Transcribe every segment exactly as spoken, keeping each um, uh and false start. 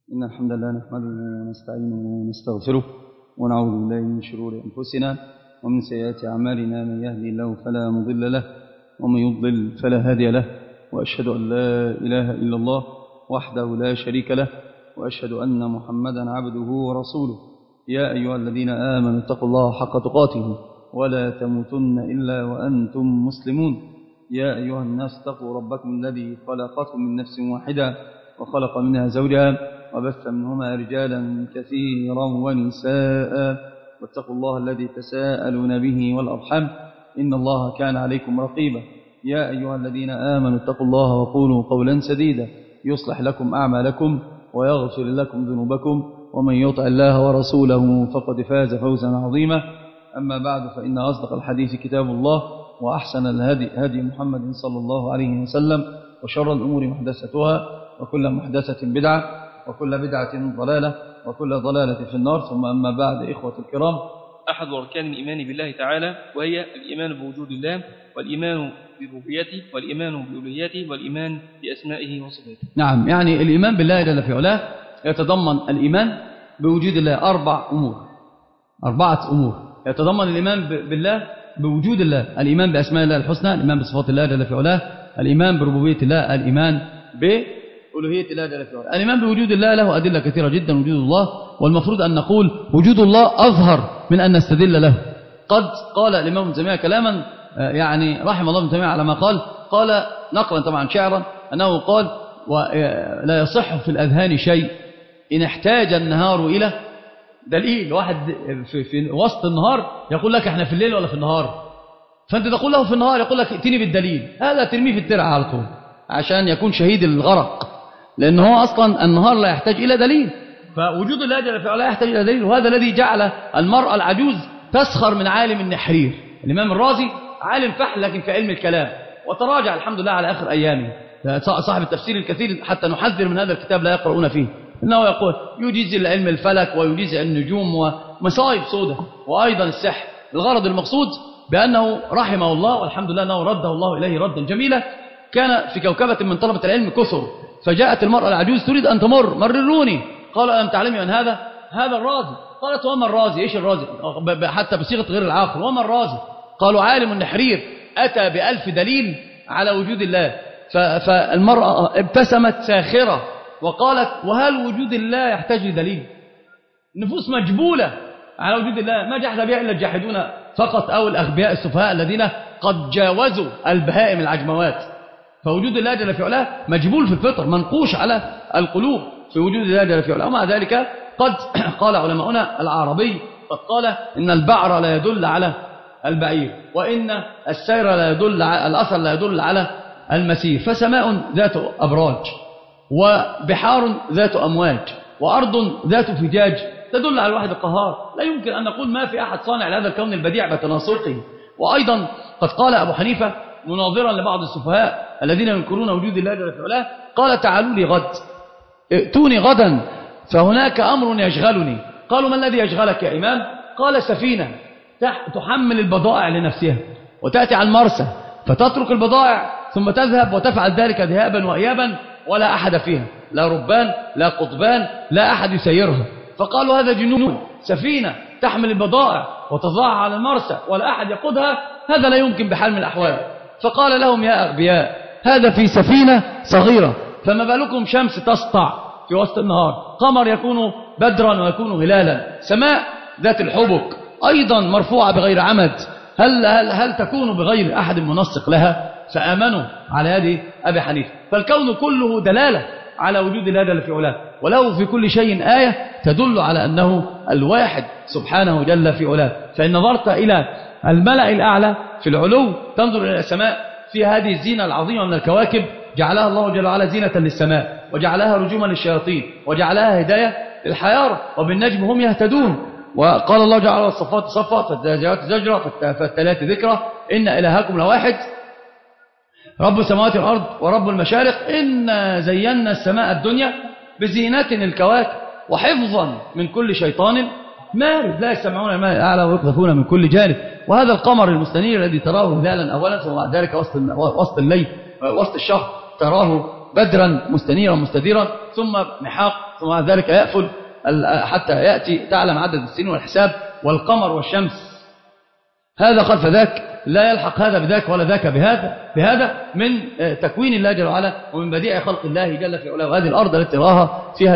إن الحمد لله نحمده ونستعينه ونستغفره ونعوذ بالله من شرور أنفسنا ومن سيئات أعمالنا. من يهدي الله فلا مضل له ومن يضلل فلا هادي له، وأشهد أن لا إله إلا الله وحده لا شريك له، وأشهد أن محمدا عبده ورسوله. يا أيها الذين آمنوا اتقوا الله حق تقاته ولا تموتن إلا وأنتم مسلمون. يا أيها الناس اتقوا ربكم الذي خلقكم من نفس واحدة وخلق منها زوجها وبث منهما رجالا كثيرا ونساء، واتقوا الله الذي تساءلون به والأرحام إن الله كان عليكم رقيبا. يا أيها الذين آمنوا اتقوا الله وقولوا قولا سديدا يصلح لكم أعمالكم ويغفر لكم ذنوبكم، ومن يطع الله ورسوله فقد فاز فوزا عظيما. أما بعد، فإن أصدق الحديث كتاب الله، وأحسن الهدي هدي محمد صلى الله عليه وسلم، وشر الأمور محدثتها، وكل محدثة بدعة، وكل بدعة ضلالة، وكل ضلالة في النار. ثم أما بعد، إخوة الكرام، أحد أركان الإيمان بالله تعالى وهي الإيمان بوجود الله، والإيمان بربوبيته، والإيمان بألوهيته، والإيمان بأسمائه وصفاته. نعم، يعني الإيمان بالله جل في علاه يتضمن الإيمان بوجود الله أربع أمور أربعة أمور يتضمن الإيمان بالله بوجود الله: الإيمان بأسماء الله الحسنى، الإيمان بصفات الله جل في علاه، الإيمان بربوبية الله، الإيمان بألوهية الله جل في علاه. الإيمان بوجود الله له أدلة كثيرة جدا، وجود الله، والمفروض أن نقول وجود الله أظهر من أن نستدل له. قد قال الإمام ابن تيمية كلاما يعني رحم الله ابن تيمية على ما قال قال نقلا طبعا شعرا أنه قال: ولا يصح في الأذهان شيء إن احتاج النهار إلى دليل. واحد في, في وسط النهار يقول لك احنا في الليل ولا في النهار، فأنت تقول له في النهار، يقول لك ائتني بالدليل. هذا ترميه في الترعة على طول عشان يكون شهيد الغرق، لأن هو أصلا النهار لا يحتاج إلى دليل، فوجود الله جل في علاه يحتاج إلى دليل. وهذا الذي جعل المرأة العجوز تسخر من عالم النحرير. الإمام الرازي عالم فحل لكن في علم الكلام، وتراجع الحمد لله على آخر أيامه، صاحب التفسير الكثير، حتى نحذر من هذا الكتاب لا يقرؤون فيه، إنه يقول يجيز العلم الفلك ويجيز النجوم ومصائب سودة، وأيضا السحر. الغرض المقصود بأنه رحمه الله والحمد لله أنه رده الله إليه ردا جميلا. كان في كوكبة من طلبة العلم كثر، فجاءت المرأة العجوز تريد أن تمر، مرروني. قال: ألم تعلمي من هذا؟ هذا الرازي. قالت: وما الرازي؟ إيش الرازي؟ حتى بصيغة غير العاقل، وما الرازي؟ قالوا: عالم النحرير أتى بألف دليل على وجود الله. فالمرأة ابتسمت ساخرة وقالت: وهل وجود الله يحتاج لدليل؟ نفوس مجبولة على وجود الله، ما جحد بها إلا الجاحدون فقط، أو الأغبياء السفهاء الذين قد جاوزوا البهائم العجموات. فوجود الله جل في علاه مجبول في الفطر، منقوش على القلوب في وجود الله جل في علاه. ومع ذلك قد قال علماؤنا العربي قد قال إن البعر لا يدل على البعير، وإن السير لا يدل على الأثر لا يدل على المسير. فسماء ذات أبراج، وبحار ذات أمواج، وأرض ذات فجاج تدل على الواحد القهار. لا يمكن أن نقول ما في أحد صانع لهذا الكون البديع بتناسقه. وأيضا قد قال أبو حنيفة مناظرا لبعض السفهاء الذين ينكرون وجود الله جل في علاه، قال: تعالوا لي غد، ائتوني غدا فهناك أمر يشغلني. قالوا: ما الذي يشغلك يا إمام؟ قال: سفينة تحمل البضائع لنفسها وتأتي على المرسى فتترك البضائع ثم تذهب وتفعل ذلك ذهابا وإيابا ولا أحد فيها، لا ربان لا قضبان لا أحد يسيرها. فقالوا: هذا جنون، سفينة تحمل البضائع وتضعها على المرسى ولا أحد يقودها، هذا لا يمكن بحال من الأحوال. فقال لهم: يا أغبياء، هذا في سفينة صغيرة، فما بالكم شمس تسطع في وسط النهار، قمر يكون بدرا ويكون هلالا، سماء ذات الحبك أيضا مرفوعة بغير عمد، هل, هل, هل تكون بغير أحد منسق لها؟ فآمنوا على يد أبي حنيفة. فالكون كله دلالة على وجود الله جل في علاه، وله في كل شيء آية تدل على أنه الواحد سبحانه جل في علاه. فإن نظرت إلى الملأ الأعلى في العلو تنظر إلى السماء في هذه الزينة العظيمة من الكواكب، جعلها الله جل وعلا زينة للسماء، وجعلها رجوما للشياطين، وجعلها هداية للحيارى، وبالنجم هم يهتدون. وقال الله جعل الصفات صفا فالزاجرات زجرا فالتاليات ذكرا، إن إلهكم لواحد رب السماوات والأرض ورب المشارق، إنا زينا السماء الدنيا بزينة الكواكب وحفظا من كل شيطان مارد، لا يستمعون الماء الأعلى ويقذفون من كل جانب. وهذا القمر المستنير الذي تراه هلالا أولا، ثم بعد ذلك وسط وسط الليل وسط الشهر تراه بدرا مستنيرا مستديرا ثم محاق ثم بعد ذلك يأفل حتى يأتي تعلم عدد السنين والحساب والقمر والشمس. هذا خلف ذاك لا يلحق هذا بذاك ولا ذاك بهذا بهذا من تكوين الله جل وعلا ومن بديع خلق الله جل في علاه. وهذه الأرض التي تراها فيها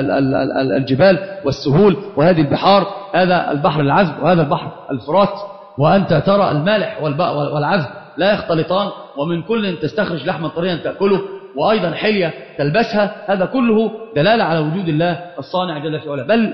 الجبال والسهول وهذه البحار، هذا البحر العذب وهذا البحر الفرات، وأنت ترى المالح والعذب لا يختلطان، ومن كل تستخرج لحما طريا تأكله وأيضا حلية تلبسها. هذا كله دلالة على وجود الله الصانع جل في علاه. بل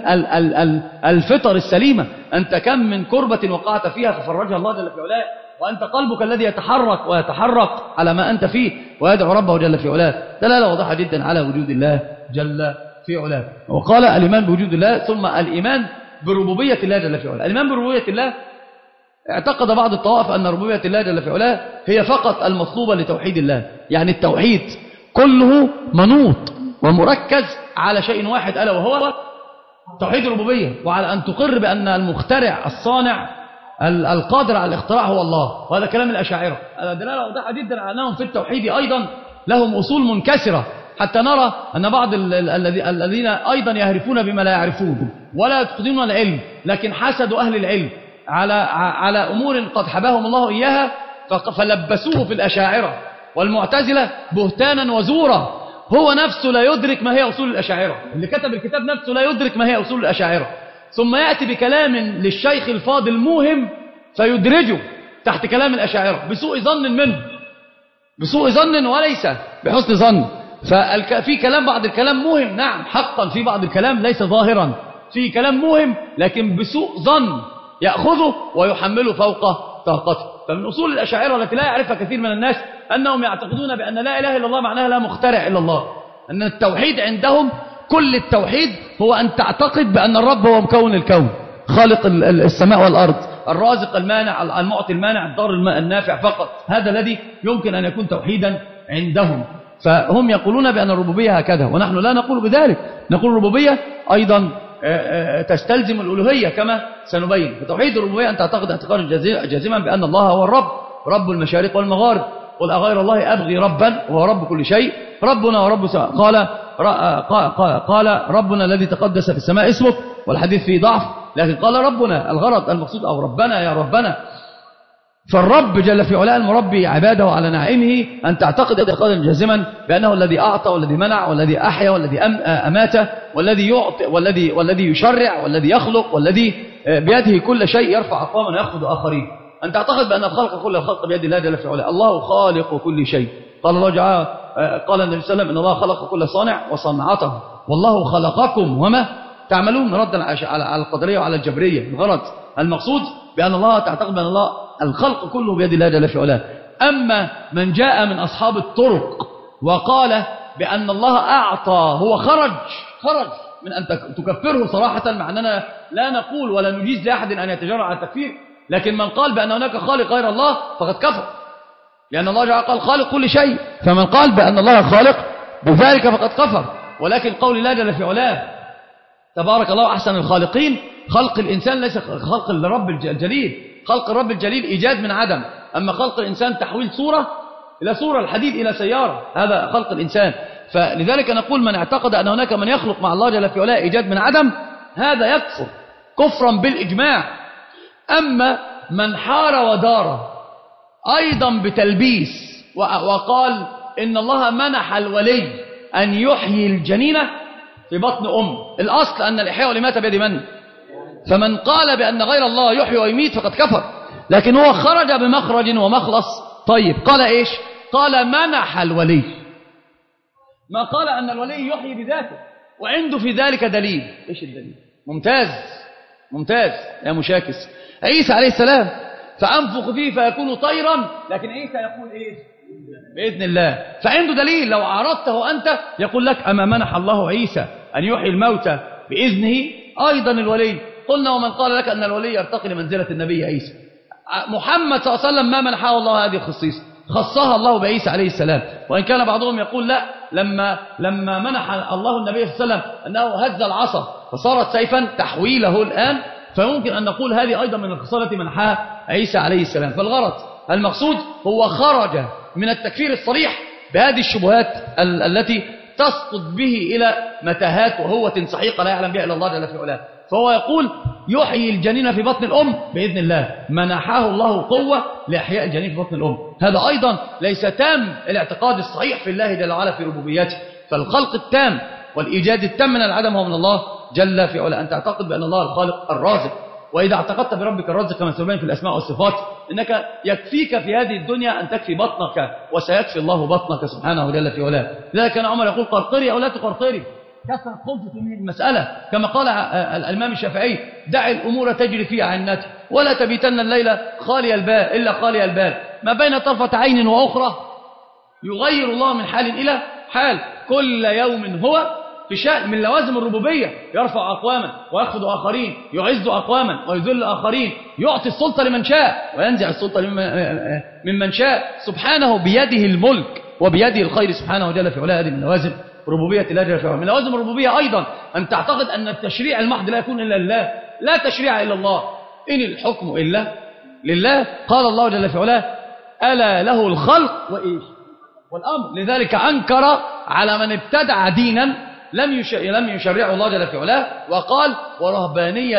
الفطر السليمة، أنت كم من كربة وقعت فيها ففرجها الله جل في علاه، وأنت قلبك الذي يتحرك ويتحرك على ما أنت فيه ويدعو ربه جل في علاه، دلالة واضحة جدا على وجود الله جل في علاه. وقال الإيمان بوجود الله ثم الإيمان بربوبية الله جل في علاه. الإيمان بربوبية الله، اعتقد بعض الطوائف أن ربوبية الله جل في علاه هي فقط المطلوبة لتوحيد الله، يعني التوحيد كله منوط ومركز على شيء واحد ألا وهو توحيد الربوبية، وعلى أن تقر بأن المخترع الصانع القادر على الاختراع هو الله. وهذا كلام الأشاعرة. هذا دلالة واضحة جدا على أنهم في التوحيد أيضا لهم أصول منكسرة، حتى نرى أن بعض الذين أيضا يهرفون بما لا يعرفون ولا يتقدمون العلم، لكن حسدوا أهل العلم على على أمور قد حباهم الله إياها فلبسوه في الأشاعرة والمعتزلة بهتانا وزورا. هو نفسه لا يدرك ما هي أصول الأشاعرة، اللي كتب الكتاب نفسه لا يدرك ما هي أصول الأشاعرة، ثم يأتي بكلام للشيخ الفاضل موهم فيدرجه تحت كلام الأشاعرة بسوء ظن منه، بسوء ظن وليس بحسن ظن. ففي كلام بعض الكلام موهم، نعم حقا في بعض الكلام ليس ظاهرا، في كلام موهم لكن بسوء ظن يأخذه ويحمله فوق طاقته. فمن أصول الأشاعرة التي لا يعرفها كثير من الناس أنهم يعتقدون بأن لا إله إلا الله معناها لا مخترع إلا الله، أن التوحيد عندهم كل التوحيد هو أن تعتقد بأن الرب هو مكون الكون، خالق السماء والأرض، الرازق المانع المعطي المانع الضار النافع فقط. هذا الذي يمكن أن يكون توحيدا عندهم. فهم يقولون بأن الربوبية هكذا، ونحن لا نقول بذلك، نقول الربوبية أيضا تستلزم الألوهية كما سنبين. فتوحيد الربوبية أن تعتقد اعتقادا جازما بأن الله هو الرب، رب المشارق والمغارب. قل أغير الله أبغي ربا وهو رب كل شيء، ربنا ورب سواء. قال قال ربنا الذي تقدس في السماء اسمك، والحديث فيه ضعف، لكن قال ربنا الغرض المقصود أو ربنا يا ربنا. فالرب جل في علاه المربي عباده على نعيمه أن تعتقد اعتقادا جازما بأنه الذي أعطى والذي منع والذي أحيا والذي أمات والذي يعطي والذي والذي يشرع والذي يخلق والذي بيده كل شيء يرفع أقواما ويخفض آخرين. أن تعتقد بأن الخلق كل الخلق بيد الله جل في علاه. الله خالق كل شيء. قال الله تعالى قال النبي صلى الله عليه وسلم إن الله خلق كل صانع وصنعته والله خلقكم وما تعملون، ردا على القدرية وعلى الجبرية. الغرض المقصود بأن الله تعتقد بأن الله الخلق كله بيد الله جل في علاه. أما من جاء من أصحاب الطرق وقال بأن الله أعطى، هو خرج خرج من أن تكفره صراحة، مع أننا لا نقول ولا نجيز لأحد أن يتجرع على التكفير، لكن من قال بأن هناك خالق غير الله فقد كفر، لأن الله جعل قال خالق كل شيء، فمن قال بأن الله خالق بذلك فقد كفر. ولكن قول الله جل في علاه تبارك الله أحسن الخالقين، خلق الإنسان ليس خلق الرب الجليل، خلق الرب الجليل إيجاد من عدم، أما خلق الإنسان تحويل صورة إلى صورة، الحديد إلى سيارة، هذا خلق الإنسان. فلذلك نقول من اعتقد أن هناك من يخلق مع الله جل في علاه إيجاد من عدم، هذا يكفر كفرا بالإجماع. أما من حار ودار أيضا بتلبيس وقال إن الله منح الولي أن يحيي الجنينة في بطن أم، الأصل أن الإحياء والإماتة بيد من؟ فمن قال بأن غير الله يحيي ويميت فقد كفر، لكن هو خرج بمخرج ومخلص. طيب قال إيش؟ قال منح الولي، ما قال أن الولي يحيي بذاته، وعنده في ذلك دليل. إيش الدليل؟ ممتاز ممتاز يا مشاكس. عيسى عليه السلام فأنفخ فيه فيكون طيرا، لكن عيسى يقول إيش؟ بإذن الله. فعنده دليل، لو عرضته أنت يقول لك أما منح الله عيسى أن يحيي الموتى بإذنه أيضا الولي. قلنا ومن قال لك أن الولي يرتقي لمنزلة النبي عيسى؟ محمد صلى الله عليه وسلم ما منحه الله هذه الخصيصة، خصها الله بعيسى عليه السلام. وإن كان بعضهم يقول لا، لما لما منح الله النبي صلى الله عليه وسلم أنه هز العصا فصارت سيفا تحويله الآن، فممكن أن نقول هذه أيضا من الخصال التي منحها عيسى عليه السلام. فالغرض المقصود هو خرج من التكفير الصريح بهذه الشبهات ال التي تسقط به إلى متاهات وهوة سحيقة لا يعلم بها إلا الله جل في علاه. فهو يقول يحيي الجنين في بطن الأم بإذن الله، منحه الله قوة لإحياء الجنين في بطن الأم. هذا أيضا ليس تام الاعتقاد الصحيح في الله جل وعلا في ربوبيته. فالخلق التام والإيجاد التام من العدم هو من الله جل في علاه. أن تعتقد بأن الله الخالق الرازق، وإذا اعتقدت بربك الرازق كما سيبين في الأسماء والصفات إنك يكفيك في هذه الدنيا أن تكفي بطنك، وسيكفي الله بطنك سبحانه جل في علاه. لذلك كان عمر يقول قرقري أو لا تقرقري، كثر خبث من المسألة، كما قال الإمام الشافعي دع الأمور تجري في عنتها ولا تبيتن الليلة خالي البال إلا خالي البال، ما بين طرفة عين وأخرى يغير الله من حال إلى حال، كل يوم هو في شأن. من لوازم الربوبية يرفع أقواما ويخفض آخرين، يعز أقواما ويذل آخرين، يعطي السلطة لمن شاء وينزع السلطة ممن شاء، سبحانه بيده الملك وبيده الخير سبحانه جل في علاه. هذه من لوازم ربوبية الله جل في علاه. من لوازم الربوبية أيضا أن تعتقد أن التشريع المحض لا يكون إلا لله، لا تشريع إلا الله، إن الحكم إلا لله. قال الله جل في علاه ألا له الخلق وإيش والأمر. لذلك أنكر على من ابتدع دينا لم لم يشرعه الله جل في علاه، وقال ورهبانية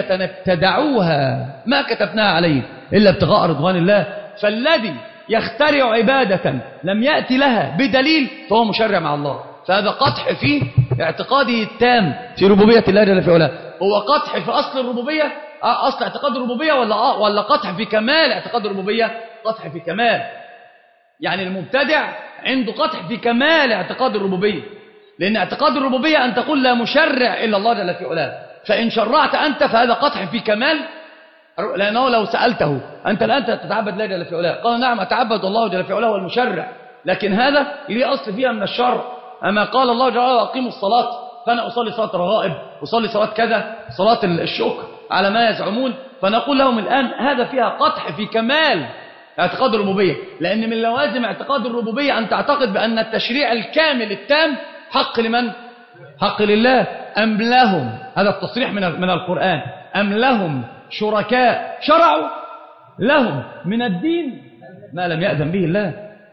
ابتدعوها ما كتبناها عليه إلا ابتغاء رضوان الله. فالذي يخترع عبادة لم يأتي لها بدليل فهو مشرع مع الله. فهذا قطح في اعتقاده التام في ربوبية الله جل في علاه. هو قطح في أصل الربوبية، أصل اعتقاد الربوبية، ولا ولا قطح في كمال اعتقاد الربوبية؟ قطح في كمال. يعني المبتدع عنده قطح في كمال اعتقاد الربوبية، لأن اعتقاد الربوبية أن تقول لا مشرع إلا الله جل في علاه. فإن شرعت أنت فهذا قطع في كمال، لأنه لو سألته أنت الآن تتعبد الله جل في علاه قال نعم أتعبد الله جل في علاه والمشرع، لكن هذا ليه أصل فيها من الشر. أما قال الله جل وعلا أقيموا الصلاة فأنا أصلي صلاة رغائب، أصلي صلاة كذا، صلاة الشكر على ما يزعمون، فنقول لهم الآن هذا فيها قطع في كمال اعتقاد الربوبية. لأن من لوازم اعتقاد الربوبية أن تعتقد بأن التشريع الكامل التام حق لمن؟ حق لله. أم لهم، هذا التصريح من من القرآن، أم لهم شركاء شرعوا لهم من الدين ما لم يأذن به الله.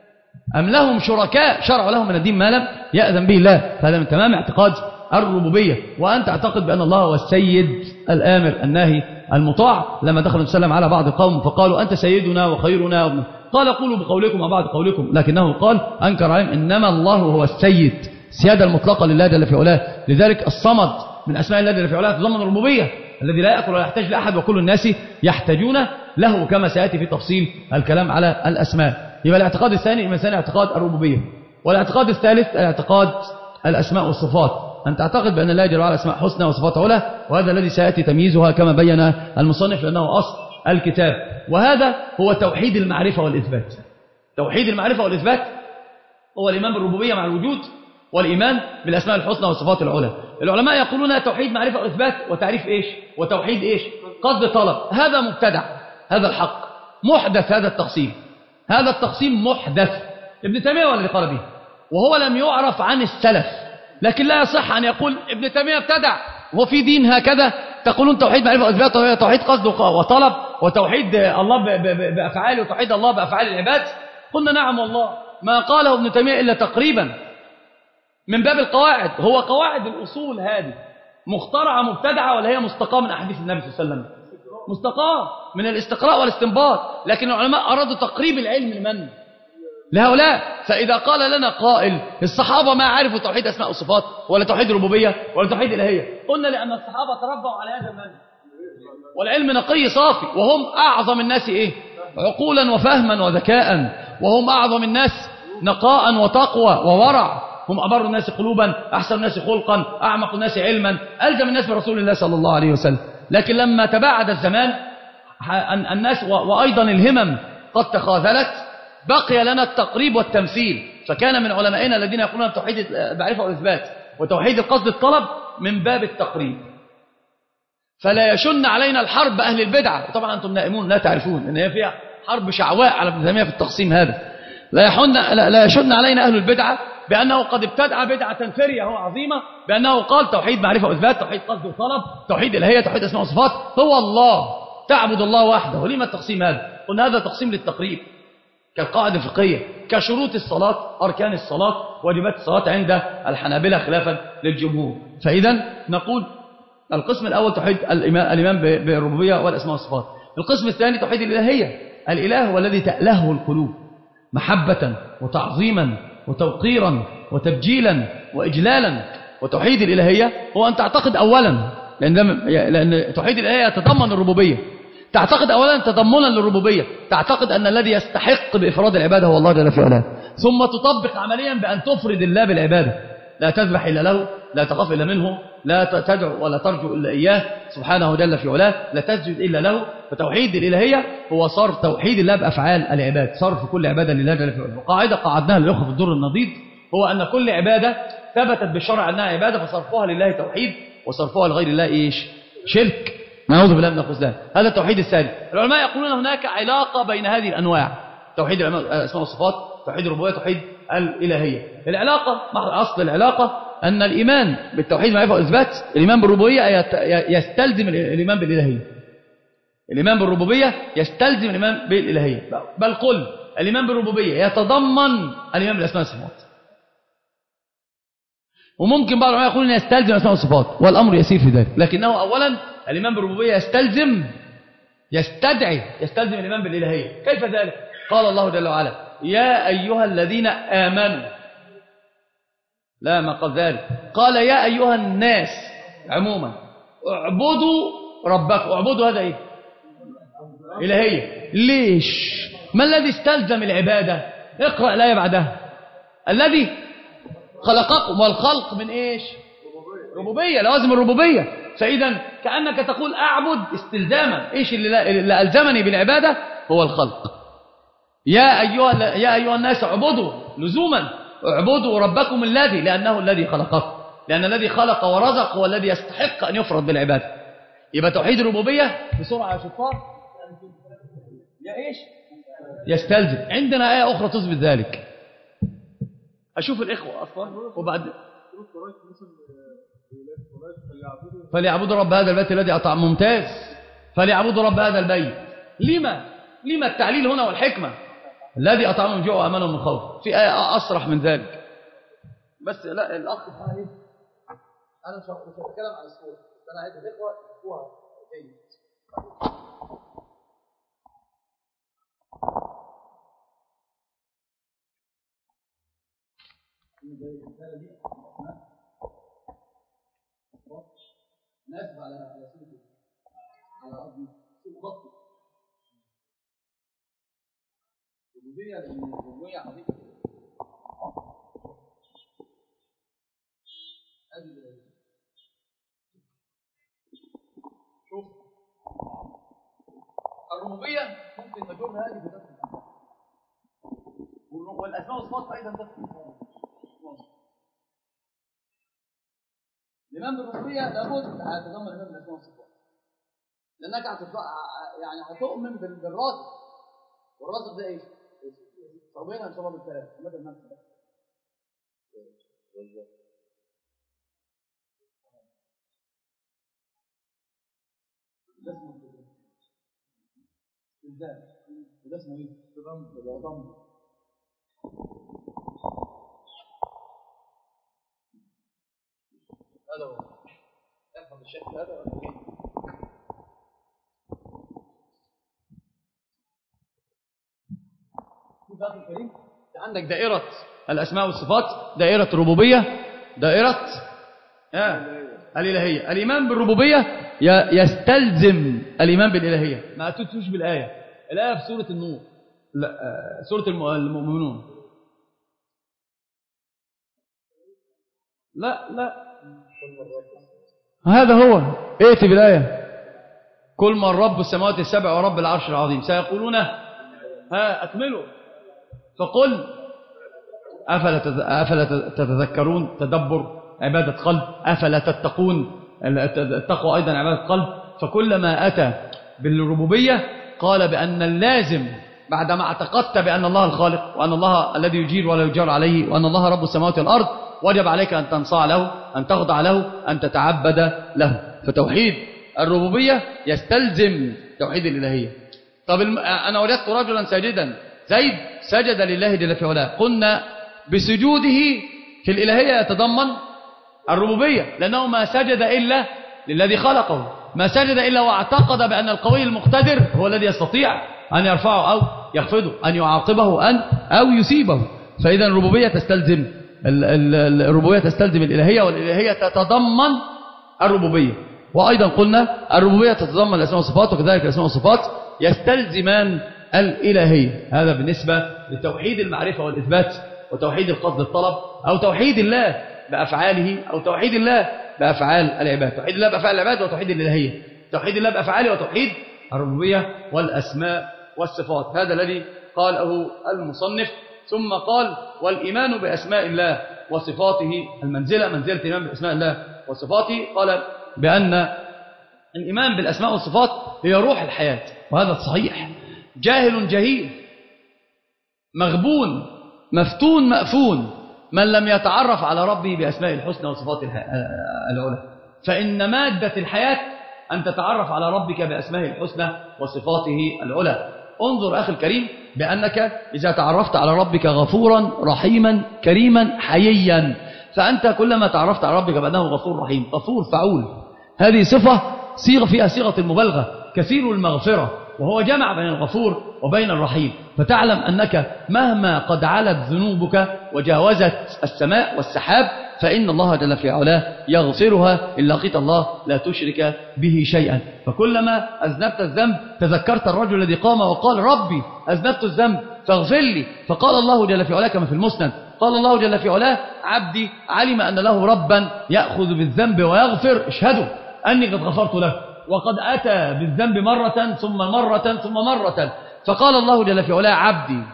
أم لهم شركاء شرعوا لهم من الدين ما لم يأذن به الله. فهذا من تمام اعتقاد الربوبية. وأن تعتقد بأن الله هو السيد الآمر الناهي المطاع. لما دخل النبي صلى الله عليه وسلم على بعض القوم فقالوا أنت سيدنا وخيرنا وابن. قال قولوا بقولكم وبعض قولكم، لكنه قال أنكر عليهم إنما الله هو السيد، السيادة المطلقة لله جل في علاه. لذلك الصمد من أسماء الله جل في علاه تضمن الربوبية، الذي لا يأكل ولا يحتاج لأحد وكل الناس يحتاجون له، كما سيأتي في تفصيل الكلام على الأسماء. يبقى الاعتقاد الثاني مثلا اعتقاد الربوبية. والاعتقاد الثالث اعتقاد الأسماء والصفات، أن تعتقد بأن الله جل وعلا أسماء حسنى وصفات علا، وهذا الذي سيأتي تمييزها كما بين المصنف لأنه أصل الكتاب. وهذا هو توحيد المعرفة والإثبات. توحيد المعرفة والإثبات هو الإيمان بالربوبية مع الوجود، والإيمان بالأسماء الحسنى والصفات العلى. العلماء يقولون توحيد معرفة وإثبات وتعريف إيش وتوحيد إيش قصد طلب. هذا مبتدع، هذا الحق محدث. هذا التقسيم هذا التقسيم محدث. ابن تيمية هو الذي قال به، وهو لم يعرف عن السلف. لكن لا يصح أن يقول ابن تيمية ابتدع وهو في دين هكذا تقولون توحيد معرفة وإثبات وهي توحيد قصد وطلب وتوحيد الله بأفعاله وتوحيد الله بأفعال العباد. قلنا نعم والله ما قاله ابن تيمية إلا تقريبا من باب القواعد. هو قواعد الأصول هذه مخترعة مبتدعة ولا هي مستقاة من أحاديث النبي صلى الله عليه وسلم؟ مستقاة من الاستقراء والاستنباط. لكن العلماء أرادوا تقريب العلم لمن؟ لهؤلاء. فإذا قال لنا قائل الصحابة ما عرفوا توحيد أسماء وصفات ولا توحيد ربوبية ولا توحيد إلهية، قلنا لأن الصحابة تربوا على هذا المنهج والعلم نقي صافي، وهم أعظم الناس إيه؟ عقولا وفهما وذكاء، وهم أعظم الناس نقاء وتقوى وورع، هم أبر الناس قلوبا، أحسن الناس خلقا، أعمق الناس علما، ألزم الناس برسول الله صلى الله عليه وسلم. لكن لما تباعد الزمان الناس وأيضا الهمم قد تخاذلت، بقي لنا التقريب والتمثيل. فكان من علمائنا الذين يقولون توحيد المعرفة والإثبات وتوحيد القصد الطلب من باب التقريب. فلا يشن علينا الحرب أهل البدعة، وطبعا أنتم نائمون لا تعرفون أن هي فيها حرب شعواء على ابن تيمية في التقسيم هذا. لا يحن لا يشن علينا أهل البدعة بأنه قد ابتدع بدعة ثرية هو عظيمة، بأنه قال توحيد معرفة وإثبات، توحيد قصد وطلب، توحيد إلهية، توحيد أسماء وصفات، هو الله، تعبد الله وحده. ولما التقسيم هذا؟ قلنا هذا تقسيم للتقريب. كالقاعدة الفقهية، كشروط الصلاة، أركان الصلاة، واجبات الصلاة عند الحنابلة خلافا للجمهور. فإذا نقول القسم الأول توحيد الإيمان بالربوبية والأسماء والصفات. القسم الثاني توحيد الإلهية. الإله هو الذي تألهه القلوب محبة وتعظيما وتوقيرا وتبجيلا وإجلالا. وتوحيد الإلهية هو أن تعتقد أولا، لأن, لأن توحيد الإلهية يتضمن الربوبية، تعتقد أولا تضمنا للربوبية، تعتقد أن الذي يستحق بإفراد العبادة هو الله جل في علاه، ثم تطبق عمليا بأن تفرد الله بالعبادة، لا تذبح إلا له، لا تخاف إلا منه، لا تدعو ولا ترجو إلا إياه سبحانه جل في علاه، لا تسجد إلا له. فتوحيد الإلهية هو صرف توحيد الله بأفعال العباد، صرف كل عبادة لله جل في علاه. وقاعدة قعدناها للأخوة في الدور النضيد هو أن كل عبادة ثبتت بالشرع أنها عبادة فصرفها لله توحيد، وصرفها لغير الله إيش؟ شرك. نعوذ بالله من الخذلان. هذا التوحيد الثاني. العلماء يقولون هناك علاقة بين هذه الأنواع، توحيد الأسماء والصفات، توحيد الربوبية، توحيد الإلهية. العلاقة، أصل العلاقة أن الإيمان بالتوحيد معرفة وإثبات، الإيمان بالربوبية يستلزم الإيمان بالإلهية. الإيمان بالربوبية يستلزم الإيمان بالإلهية، بل قل الإيمان بالربوبية يتضمن الإيمان بالأسماء والصفات. وممكن بعض العلماء يقولون يستلزم الأسماء والصفات، والأمر يسير في ذلك، لكنه أولا الإيمان بالربوبية يستلزم يستدعي يستلزم الإيمان بالإلهية. كيف ذلك؟ قال الله جل وعلا يا أيها الذين آمنوا، لا ما قال ذلك، قال يا أيها الناس عموما اعبدوا ربكم. اعبدوا هذا إيه؟ إلهية. ليش؟ ما الذي استلزم العبادة؟ اقرأ الآية بعدها. الذي خلقكم، والخلق من إيش؟ ربوبية، لازم الربوبية. فإذا كأنك تقول أعبد استلزاما، إيش اللي, اللي ألزمني بالعبادة؟ هو الخلق. يا أيها, يا أيها الناس اعبدوا لزوما، اعبدوا ربكم الذي، لأنه الذي خلقكم، لأن الذي خلق ورزق هو الذي يستحق أن يفرض بالعبادة. يبقى توحيد الربوبية بسرعة يا شطار يا إيش؟ يستلزم. عندنا آية أخرى تثبت ذلك، أشوف الإخوة أصلا وبعد فليعبدوا رب هذا البيت الذي أطعم. ممتاز، فليعبدوا رب هذا البيت. لما لما التعليل هنا والحكمة؟ الذي أطعمهم من جوع وأمنهم من خوف. في آية أصرح من ذلك، بس لا الأخ بتاعي إيه؟ أنا مش هتكلم عن الصورة، أنا عايز الإخوة يشوفوها جيد. ناسب على على سوق على أرض سوق ضغط الربوبية، لأن الربوبية حقيقة شوف الربوبية ممكن تجر هذه بتدخل، والأسماء والصفات أيضا تدخل. الإيمان بالربوبية لابد هتضمن الإيمان بالأسماء والصفات، لأنك يعني هتؤمن بالرازق، والرازق ده إيه؟ ربنا إن شاء الله بالكلام مدى النفس بس. ده اسمه استلزام، وده اسمه إيه؟ تضمن. هذا هو. افهم الشكل هذا ولا ايه؟ شوف اخي الكريم، عندك دائرة الأسماء والصفات، دائرة الربوبية، دائرة آه. الإلهية. الإيمان بالربوبية يستلزم الإيمان بالإلهية. ما أتتوش بالآية، الآية في سورة النور، لا آه. سورة المؤمنون. لا لا هذا هو. ائت بالآية كل من رب السماوات السبع ورب العرش العظيم سيقولون ها أكملوا، فقل أفلا أفلا تتذكرون، تدبر عبادة قلب، أفلا تتقون، التقوى أيضا عبادة قلب. فكلما أتى بالربوبية قال بأن اللازم بعدما اعتقدت بأن الله الخالق، وأن الله الذي يجير ولا يجار عليه، وأن الله رب السماوات والأرض، وجب عليك أن تنصاع له، أن تخضع له، أن تتعبد له. فتوحيد الربوبية يستلزم توحيد الإلهية. طب الم... أنا وجدت رجلا ساجدا، زيد سجد لله جل في علاه. قلنا بسجوده في الإلهية يتضمن الربوبية، لأنه ما سجد إلا للذي خلقه، ما سجد إلا واعتقد بأن القوي المقتدر هو الذي يستطيع أن يرفعه أو يخفضه، أن يعاقبه أن أو يسيبه. فإذا الربوبية تستلزم الربوبية تستلزم الإلهية، والإلهية تتضمن الربوبية. وأيضا قلنا الربوبية تتضمن الأسماء والصفات، وكذلك الأسماء والصفات يستلزمان الإلهية. هذا بالنسبة لتوحيد المعرفة والإثبات، وتوحيد القصد الطلب، أو توحيد الله بأفعاله، أو توحيد الله بأفعال العباد. توحيد الله بأفعال العباد وتوحيد الإلهية، توحيد الله بأفعاله وتوحيد الربوبية والأسماء والصفات. هذا الذي قاله المصنف. ثم قال والإيمان بأسماء الله وصفاته، المنزلة منزلة الإيمان بأسماء الله وصفاته، قال بأن الإيمان بالأسماء والصفات هي روح الحياة، وهذا صحيح. جاهل جهيل، مغبون مفتون مأفون من لم يتعرف على ربه بأسماء الحسنى وصفات العلى. فإن مادة الحياة أن تتعرف على ربك بأسماء الحسنى وصفاته العلى. انظر أخي الكريم بأنك إذا تعرفت على ربك غفورا رحيما كريما حييا، فأنت كلما تعرفت على ربك بأنه غفور رحيم، غفور فعول، هذه صفة صيغة فيها صيغة المبالغة، كثير المغفرة، وهو جمع بين الغفور وبين الرحيم. فتعلم أنك مهما قد علت ذنوبك وجاوزت السماء والسحاب، فإن الله جل في علاه يغفرها إن لقيت الله لا تشرك به شيئا. فكلما أذنبت الذنب تذكرت الرجل الذي قام وقال ربي أذنبت الذنب فاغفر لي، فقال الله جل في علاه كما في المسند، قال الله جل في علاه عبدي علم أن له ربا يأخذ بالذنب ويغفر، اشهدوا أني قد غفرت له. وقد أتى بالذنب مرة ثم مرة ثم مرة، فقال الله جل في علاه عبدي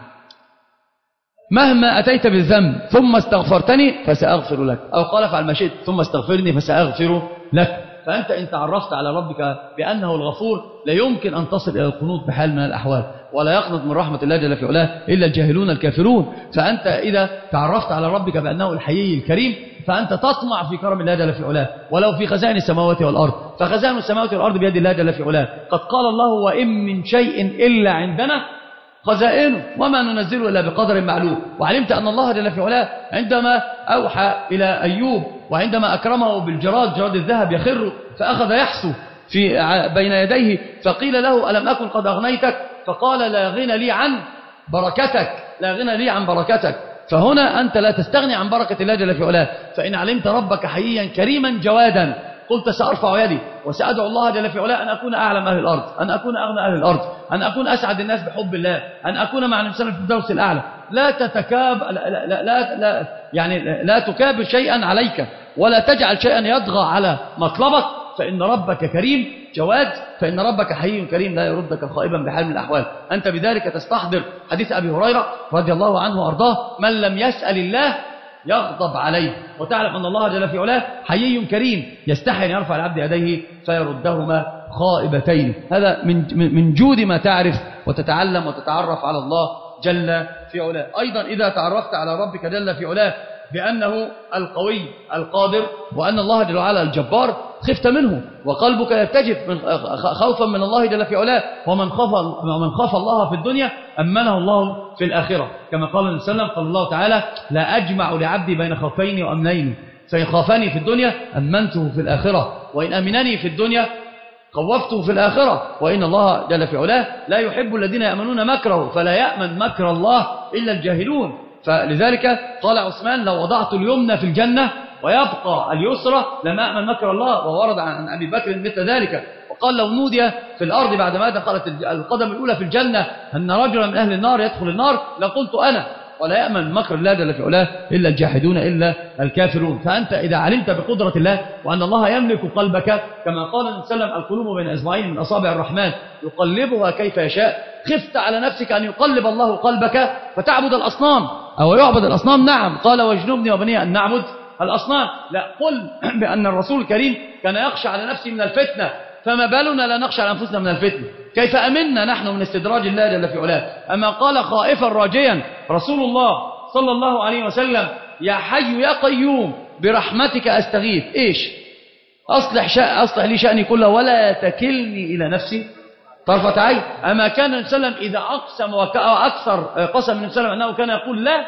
مهما أتيت بالذنب ثم استغفرتني فسأغفر لك، أو قال فعل ما شئت ثم استغفرني فسأغفر لك. فأنت إن تعرفت على ربك بأنه الغفور لا يمكن أن تصل إلى القنوط بحال من الأحوال، ولا يقنط من رحمة الله جل في علاه إلا الجاهلون الكافرون. فأنت إذا تعرفت على ربك بأنه الحيي الكريم فأنت تطمع في كرم الله جل في علاه، ولو في خزائن السماوات والأرض، فخزائن السماوات والأرض بيد الله جل في علاه. قد قال الله وإن من شيء إلا عندنا خزائنه وما ننزله إلا بقدر معلوم. وعلمت أن الله جل في علاه عندما أوحى إلى أيوب وعندما أكرمه بالجراد، جراد الذهب يخر، فأخذ يحسو في بين يديه، فقيل له ألم أكن قد أغنيتك؟ فقال لا غنى لي عن بركتك، لا غنى لي عن بركتك. فهنا أنت لا تستغني عن بركة الله جل في علاه. فإن علمت ربك حييا كريما جوادا قلت سأرفع يدي وسأدعو الله جل في علاه أن أكون أعلم أهل الأرض، أن أكون أغنى أهل الأرض، أن أكون أسعد الناس بحب الله، أن أكون مع الإنسان في الدرس الأعلى. لا تتكاب لا, لا, لا, لا يعني لا تكابر شيئا عليك، ولا تجعل شيئا يطغى على مطلبك، فإن ربك كريم جواد، فإن ربك حي كريم لا يردك خائبا بحال من الأحوال. أنت بذلك تستحضر حديث أبي هريرة رضي الله عنه وأرضاه من لم يسأل الله يغضب عليه، وتعلم أن الله جل في علاه حيي كريم يستحي أن يرفع العبد يديه فيردهما خائبتين. هذا من من جود ما تعرف وتتعلم وتتعرف على الله جل في علاه. أيضا إذا تعرفت على ربك جل في علاه بأنه القوي القادر، وأن الله جل وعلا الجبار، خفت منه وقلبك يرتجف من خوفا من الله جل في علاه. ومن خاف ومن خاف الله في الدنيا أمنه الله في الآخرة، كما قال النبي صلى الله عليه وسلم، قال الله تعالى لا أجمع لعبدي بين خوفين وأمنين، فإن خافني في الدنيا أمنته في الآخرة، وإن أمنني في الدنيا خوفته في الآخرة. وإن الله جل في علاه لا يحب الذين يأمنون مكره، فلا يأمن مكر الله إلا الجاهلون. فلذلك قال عثمان لو وضعت اليمنى في الجنة ويبقى اليسرى لما أمن مكر الله، وورد عن أبي بكر مثل ذلك. وقال لو نودي في الأرض بعدما دخلت القدم الأولى في الجنة أن رجلا من أهل النار يدخل النار لقلت أنا، ولا يأمن مكر الله جل في علاه إلا الجاحدون إلا الكافرون. فأنت إذا علمت بقدرة الله وأن الله يملك قلبك، كما قال النبي صلى الله عليه وسلم القلوب بين أصبعين من أصابع الرحمن يقلبها كيف يشاء، خفت على نفسك أن يقلب الله قلبك فتعبد الأصنام أو يعبد الأصنام. نعم، قال واجنبني وبني أن نعبد الأصنام. لا، قل بأن الرسول الكريم كان يخشى على نفسه من الفتنة، فما بالنا لا نخشى على أنفسنا من الفتنة؟ كيف أمنا نحن من استدراج الله جل في علاه؟ أما قال خائفا راجيا رسول الله صلى الله عليه وسلم يا حي يا قيوم برحمتك أستغيث، إيش؟ أصلح, شأ... أصلح لي شأني كله ولا تكلني إلى نفسي طرفة عين. أما كان النبي صلى الله عليه وسلم إذا أقسم وأكثر قسم النبي صلى الله عليه وسلم أنه كان يقول لا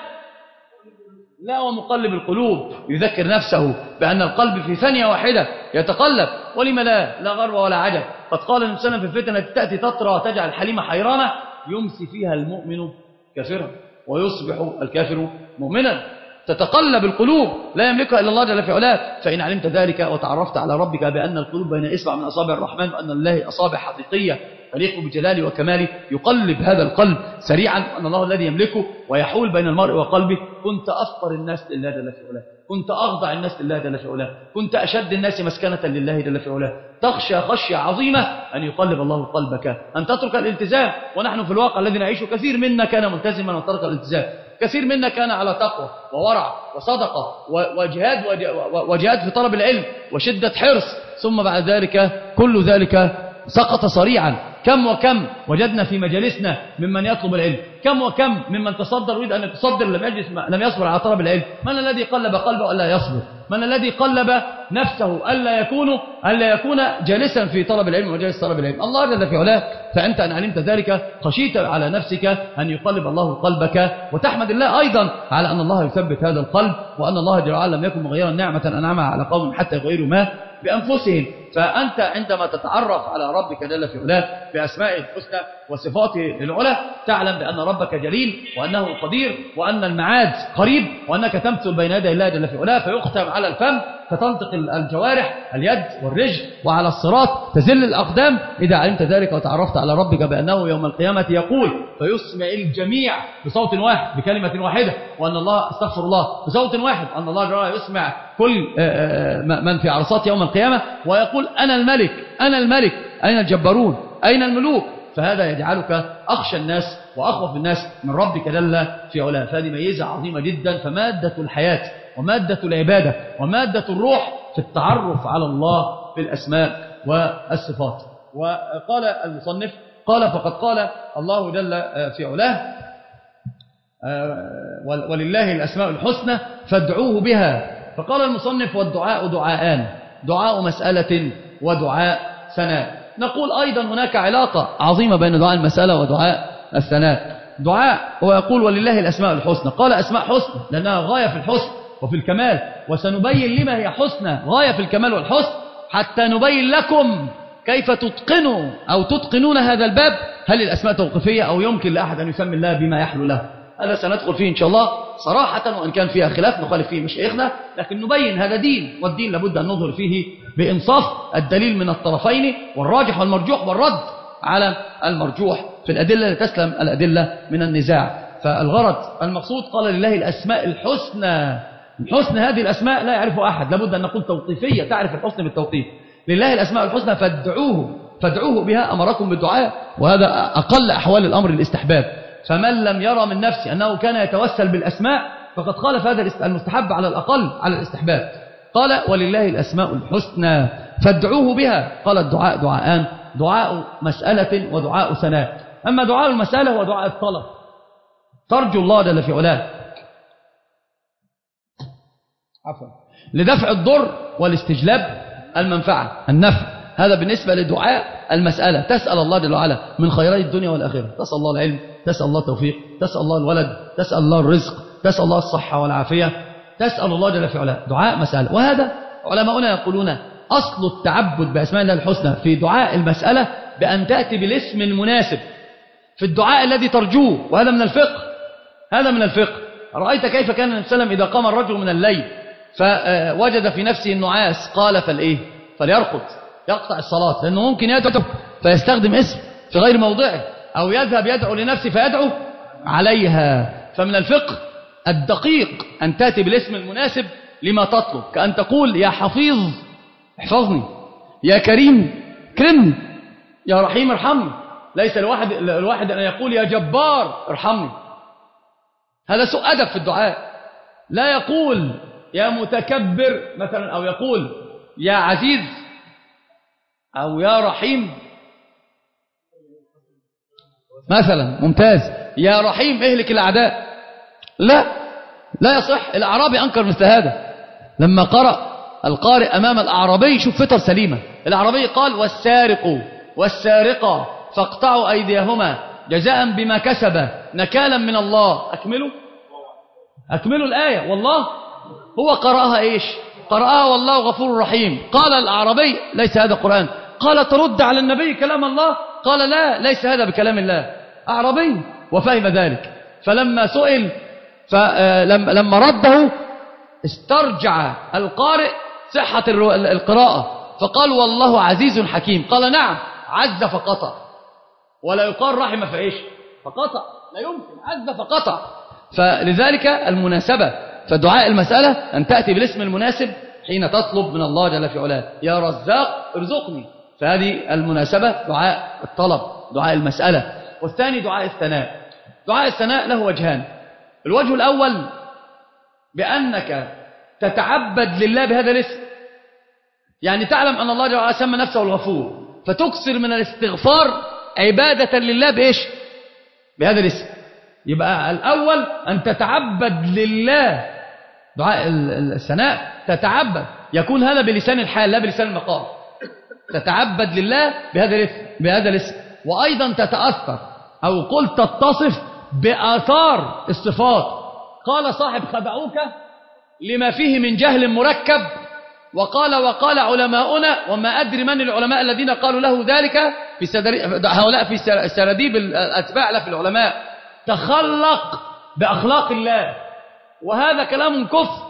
لا ومقلب القلوب، يذكر نفسه بأن القلب في ثانية واحدة يتقلب. ولما لا لا غرو ولا عجب. قد قال النبي صلى الله عليه وسلم في الفتنة تأتي تطرى تجعل الحليمة حيرانة يمسي فيها المؤمن كافرا ويصبح الكافر مؤمنا. تتقلب القلوب لا يملكها إلا الله جل في علاه. فإن علمت ذلك وتعرفت على ربك بأن القلوب بين إصبع من أصابع الرحمن وأن لله أصابع حقيقية تليق بجلاله وكماله يقلب هذا القلب سريعا، وأن الله الذي يملكه ويحول بين المرء وقلبه، كنت أفقر الناس لله جل في علاه، كنت أخضع الناس لله جل في علاه، كنت أشد الناس مسكنة لله جل في علاه. تخشى خشية عظيمة أن يقلب الله قلبك، أن تترك الالتزام. ونحن في الواقع الذي نعيشه كثير منا كان ملتزما وترك الالتزام، كثير منا كان على تقوى وورع وصدقة وجهاد وجهاد في طلب العلم وشدة حرص، ثم بعد ذلك كل ذلك سقط صريعا. كم وكم وجدنا في مجالسنا ممن يطلب العلم، كم وكم ممن تصدر ويريد أن يتصدر لم يجلس لم يصبر على طلب العلم. من الذي قلب قلبه ألا يصبر؟ من الذي قلب نفسه ألا يكون ألا يكون جالسا في طلب العلم وجالس طلب العلم؟ الله جل في علاه. فأنت أن علمت ذلك خشيت على نفسك أن يقلب الله قلبك، وتحمد الله أيضا على أن الله يثبت هذا القلب، وأن الله جل وعلا لم يكن مغيرا نعمة أنعمها على قوم حتى يغيروا ما بأنفسهم. فأنت عندما تتعرف على ربك جل في علاه بأسمائه الحسنى وصفاته العلى تعلم بأن ربك جليل وأنه قدير وأن المعاد قريب، وأنك تمثل بين يدي الله جل في علاه فيختم على الفم فتنطق الجوارح اليد والرجل، وعلى الصراط تزل الأقدام. إذا علمت ذلك وتعرفت على ربك بأنه يوم القيامة يقول فيسمع الجميع بصوت واحد بكلمة واحدة، وأن الله استغفر الله بصوت واحد، أن الله جل وعلا يسمع كل من في عرصات يوم القيامة ويقول أنا الملك أنا الملك أين الجبارون أين الملوك؟ فهذا يجعلك أخشى الناس وأخوف الناس من ربك جل في علاه. فهذه ميزة عظيمة جدا. فمادة الحياة ومادة العبادة ومادة الروح في التعرف على الله في الأسماء والصفات. وقال المصنف قال فقد قال الله جل في علاه ولله الأسماء الحسنى فادعوه بها. فقال المصنف والدعاء دعاءان، دعاء مسألة ودعاء ثناء. نقول أيضا هناك علاقة عظيمة بين دعاء المسألة ودعاء الثناء. دعاء ويقول ولله الأسماء الحسنى، قال أسماء حسنى لأنها غاية في الحسن وفي الكمال، وسنبين لما هي حسنى غاية في الكمال والحسن حتى نبين لكم كيف تتقنوا أو تتقنون هذا الباب. هل الأسماء توقيفية أو يمكن لأحد أن يسمي الله بما يحلو له؟ هذا سندخل فيه إن شاء الله صراحة، وإن كان فيها خلاف نخالف فيه مشايخنا، لكن نبين هذا دين، والدين لابد أن نظهر فيه بإنصاف الدليل من الطرفين والراجح والمرجوح والرد على المرجوح في الأدلة لتسلم الأدلة من النزاع. فالغرض المقصود قال لله الأسماء الحسنى. الحسن هذه الأسماء لا يعرفها أحد، لابد أن نقول توقيفية تعرف الحسن بالتوقيف. لله الأسماء الحسنى فادعوه فادعوه بها، أمركم بالدعاء، وهذا أقل أحوال الأمر الاستحباب. فمن لم يرى من نفسه أنه كان يتوسل بالأسماء فقد خالف هذا المستحب على الأقل على الاستحباب. قال ولله الأسماء الحسنى فادعوه بها. قال الدعاء دعاءان، دعاء مسألة ودعاء ثناء. أما دعاء المسألة هو دعاء الطلب، ترجو الله جل في علاه عفوا لدفع الضر والاستجلاب المنفعة النفع. هذا بالنسبة لدعاء المسألة، تسأل الله جل وعلا من خيرات الدنيا والآخرة، تسأل الله العلم، تسأل الله التوفيق، تسأل الله الولد، تسأل الله الرزق، تسأل الله الصحة والعافية، تسأل الله جل في علاه. دعاء مسألة. وهذا علماؤنا يقولون أصل التعبد بأسماء الله الحسنى في دعاء المسألة بأن تأتي بالاسم المناسب في الدعاء الذي ترجوه، وهذا من الفقه. هذا من الفقه. رأيت كيف كان النبي صلى الله عليه وسلم إذا قام الرجل من الليل فوجد في نفسه النعاس قال فالإيه فليرقد، يقطع الصلاة، لأنه ممكن يدعو فيستخدم اسم في غير موضعه، أو يذهب يدعو لنفسه فيدعو عليها. فمن الفقه الدقيق أن تأتي بالاسم المناسب لما تطلب، كأن تقول يا حفيظ احفظني، يا كريم كرمني، يا رحيم ارحمني. ليس الواحد الواحد أن يقول يا جبار ارحمني، هذا سوء أدب في الدعاء. لا يقول يا متكبر مثلا، أو يقول يا عزيز، أو يا رحيم مثلا، ممتاز، يا رحيم اهلك الأعداء. لا لا يصح. الأعرابي أنكر مثل هذا لما قرأ القارئ أمام الأعرابي، شوف فطر سليمة، الأعرابي قال والسارق والسارقة فاقطعوا أيديهما جزاء بما كسب نكالا من الله. أكملوا أكملوا الآية. والله هو قرأها إيش؟ قرأها والله غفور رحيم. قال الأعرابي ليس هذا قرآن. قال ترد على النبي كلام الله؟ قال لا، ليس هذا بكلام الله. أعرابي وفهم ذلك. فلما سئل فلما رده استرجع القارئ صحة القراءة فقال والله عزيز حكيم. قال نعم، عز فقطع، ولا يقال رحم فإيش فقطع، لا يمكن، عز فقطع. فلذلك المناسبة، فدعاء المسألة أن تأتي بالاسم المناسب حين تطلب من الله جل في علاه يا رزاق ارزقني. فهذه المناسبة دعاء الطلب، دعاء المسألة. والثاني دعاء الثناء. دعاء الثناء له وجهان. الوجه الأول بأنك تتعبد لله بهذا الاسم، يعني تعلم أن الله جل وعلا سمى نفسه الغفور، فتكثر من الاستغفار عبادة لله بإيش؟ بهذا الاسم. يبقى الأول أن تتعبد لله، دعاء الثناء تتعبد، يكون هذا بلسان الحال لا بلسان المقال. تتعبد لله بهذا الاسم بهذا الاسم وأيضا تتأثر أو قل تتصف بآثار الصفات. قال صاحب خدعوك لما فيه من جهل مركب، وقال وقال علماؤنا وما أدري من العلماء الذين قالوا له ذلك في هؤلاء في سراديب الأتباع لا في العلماء. تخلق بأخلاق الله، وهذا كلام كفر،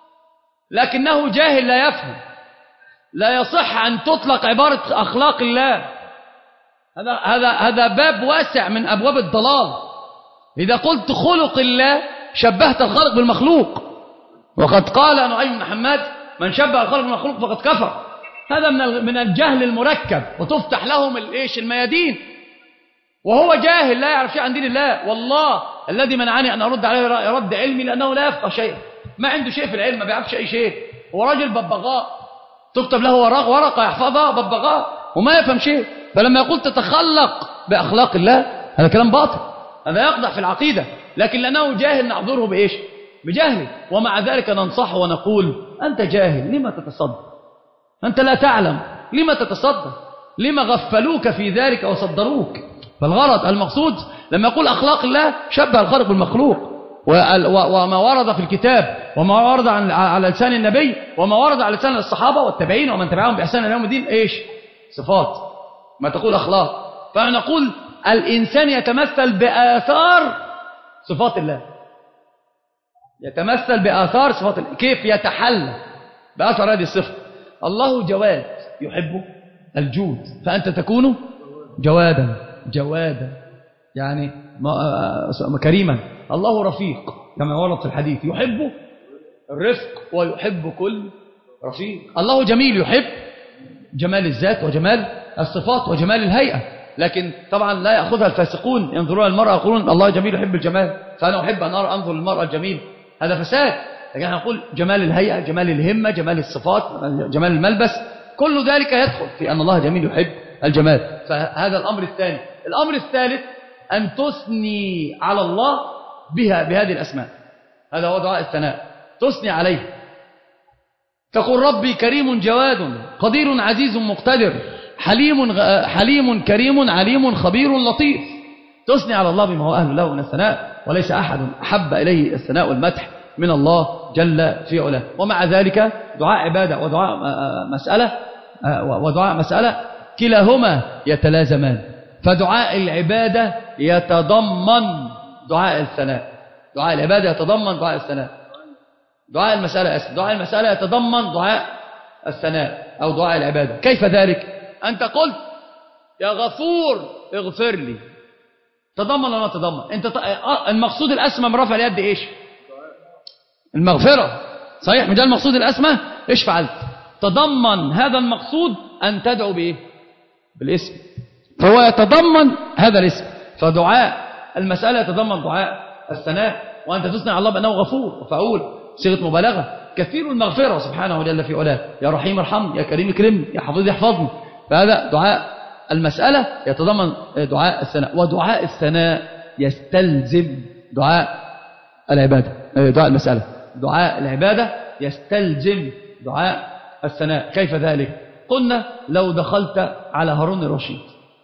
لكنه جاهل لا يفهم. لا يصح أن تطلق عبارة أخلاق الله، هذا هذا هذا باب واسع من أبواب الضلال. إذا قلت خلق الله شبهت الخلق بالمخلوق، وقد قال نعيم بن حماد من شبه الخلق بالمخلوق فقد كفر. هذا من من الجهل المركب، وتفتح لهم الايش الميادين وهو جاهل لا يعرف شيء عن دين الله. والله الذي منعني أن أرد عليه رد علمي لأنه لا يفقه شيء، ما عنده شيء في العلم، ما بيعرفش أي شيء. هو راجل ببغاء تكتب له ورقة يحفظها، ببغاء وما يفهم شيء. فلما يقول تتخلق بأخلاق الله هذا كلام باطل، هذا يقدح في العقيدة، لكن لأنه جاهل نعذره بإيش؟ بجهله. ومع ذلك ننصح ونقول أنت جاهل لما تتصدق؟ أنت لا تعلم لما تتصدق؟ لما غفلوك في ذلك وصدروك؟ فالغرض المقصود لما يقول أخلاق الله شبه الخالق بالمخلوق، وما ورد في الكتاب وما ورد على لسان النبي وما ورد على لسان الصحابة والتابعين ومن تبعهم بإحسان إلى يوم الدين إيش؟ صفات، ما تقول أخلاق. فنقول الإنسان يتمثل بآثار صفات الله، يتمثل بآثار صفات الله. كيف يتحلى بآثار هذه الصفة؟ الله جواد يحب الجود، فأنت تكون جوادا جوادا يعني كريما. الله رفيق كما ورد في الحديث، يحب الرفق ويحب كل رفيق. الله جميل يحب جمال الذات وجمال الصفات وجمال الهيئة، لكن طبعا لا يأخذها الفاسقون ينظرون المرأة يقولون الله جميل يحب الجمال، فأنا أحب أن أرى أنظر للمرأة الجميل، هذا فساد. لكن احنا نقول جمال الهيئة، جمال الهمة، جمال الصفات، جمال الملبس، كل ذلك يدخل في أن الله جميل يحب الجمال. فهذا الأمر الثاني. الأمر الثالث أن تثني على الله بها بهذه الأسماء، هذا هو دعاء الثناء، تثني عليه، تقول ربي كريم جواد قدير عزيز مقتدر حليم حليم كريم عليم خبير لطيف. تثني على الله بما هو أهل له من الثناء، وليس أحد أحب إليه الثناء والمدح من الله جل في علاه. ومع ذلك دعاء عبادة ودعاء مسألة ودعاء مسألة كلاهما يتلازمان. فدعاء العبادة يتضمن دعاء الثناء، دعاء العبادة يتضمن دعاء الثناء، دعاء المسألة أسف دعاء المسألة يتضمن دعاء الثناء أو دعاء العبادة. كيف ذلك؟ أنت قلت يا غفور اغفر لي، تضمن ولا ما تضمن؟ أنت المقصود الأسمى من رفع اليد إيش؟ المغفرة، صحيح؟ من ده المقصود الأسمى. إيش فعلت؟ تضمن هذا المقصود أن تدعو بإيه؟ بالاسم، فهو يتضمن هذا الاسم. فدعاء المسألة يتضمن دعاء الثناء، وأنت تثني على الله بأنه غفور وفعول، صيغة مبالغة، كثير المغفرة سبحانه جل في علاه، يا رحيم ارحمني، يا كريم اكرمني، يا حفيظ احفظني. فهذا دعاء المسألة يتضمن دعاء الثناء. ودعاء الثناء يستلزم دعاء العبادة، دعاء المسألة. دعاء العبادة يستلزم دعاء الثناء. كيف ذلك؟ قلنا لو دخلت على هارون الرشيد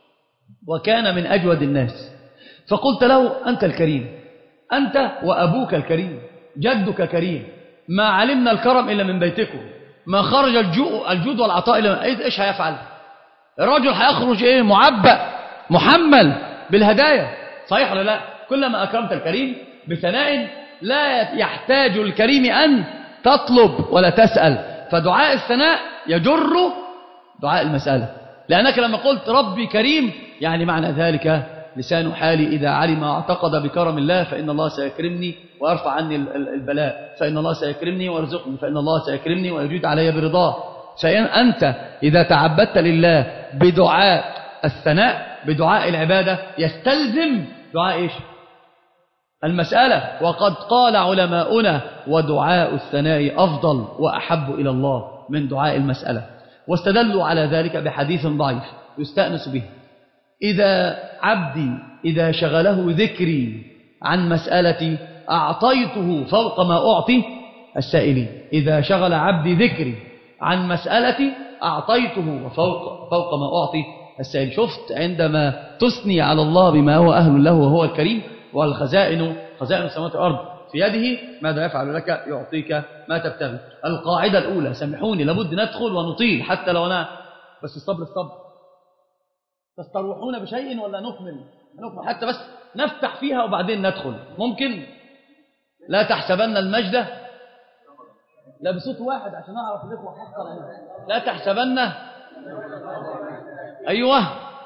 وكان من أجود الناس. فقلت له أنت الكريم، أنت وأبوك الكريم، جدك كريم، ما علمنا الكرم إلا من بيتكم، ما خرج الجود والعطاء إلا من إيش هيفعل؟ الرجل هيخرج إيه؟ معبأ محمل بالهدايا، صحيح ولا لا؟ كلما أكرمت الكريم بثناء لا يحتاج الكريم أن تطلب ولا تسأل، فدعاء الثناء يجر دعاء المسألة، لأنك لما قلت ربي كريم يعني معنى ذلك لسان حالي إذا علم واعتقد بكرم الله فإن الله سيكرمني ويرفع عني البلاء، فإن الله سيكرمني ويرزقني، فإن الله سيكرمني ويجود علي برضاه. فإن أنت إذا تعبدت لله بدعاء الثناء بدعاء العبادة يستلزم دعاء إيش؟ المسألة. وقد قال علماؤنا ودعاء الثناء أفضل وأحب إلى الله من دعاء المسألة، واستدلوا على ذلك بحديث ضعيف يستأنس به: إذا عبدي إذا شغله ذكري عن مسألتي أعطيته فوق ما أعطي السائلين. إذا شغل عبدي ذكري عن مسألتي أعطيته فوق, فوق ما أعطي السائلين. شفت عندما تثني على الله بما هو أهل له وهو الكريم، والخزائن خزائن السماوات والأرض في يده، ماذا يفعل لك؟ يعطيك ما تبتغي. القاعدة الأولى، سامحوني لابد ندخل ونطيل حتى لو أنا بس الصبر الصبر. تستروحون بشيء ولا نكمل؟ نكمل حتى بس نفتح فيها وبعدين ندخل. ممكن؟ لا تحسبن المجد، لا بصوت واحد عشان أعرف الإخوة حقا. لا تحسبن، أيوة،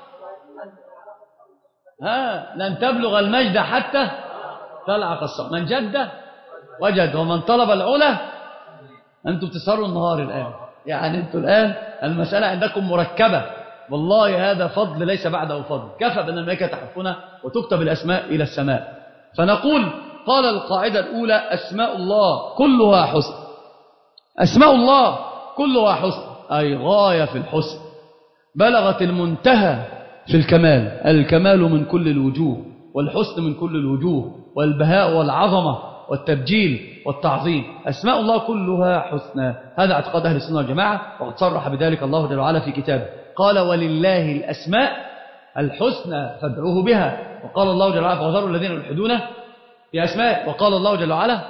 ها، لن تبلغ المجد حتى تلعق الصوت. من جد وجد، ومن طلب العلا. أنتم بتسهروا النهار الآن، يعني أنتم الآن المسألة عندكم مركبة. والله هذا فضل ليس بعده فضل، كفى بأن الملائكة تحفنا وتكتب الأسماء إلى السماء. فنقول قال القاعدة الأولى: أسماء الله كلها حسن. أسماء الله كلها حسن، أي غاية في الحسن، بلغت المنتهى في الكمال. الكمال من كل الوجوه، والحسن من كل الوجوه، والبهاء والعظمة والتبجيل والتعظيم. أسماء الله كلها حسنى، هذا اعتقاد أهل السنة والجماعة، وقد صرح بذلك الله جل وعلا في كتابه. قال: ولله الأسماء الحسنى فادعوه بها. وقال الله جل وعلا: وذروا الذين يلحدون في أسماء. وقال الله جل وعلا: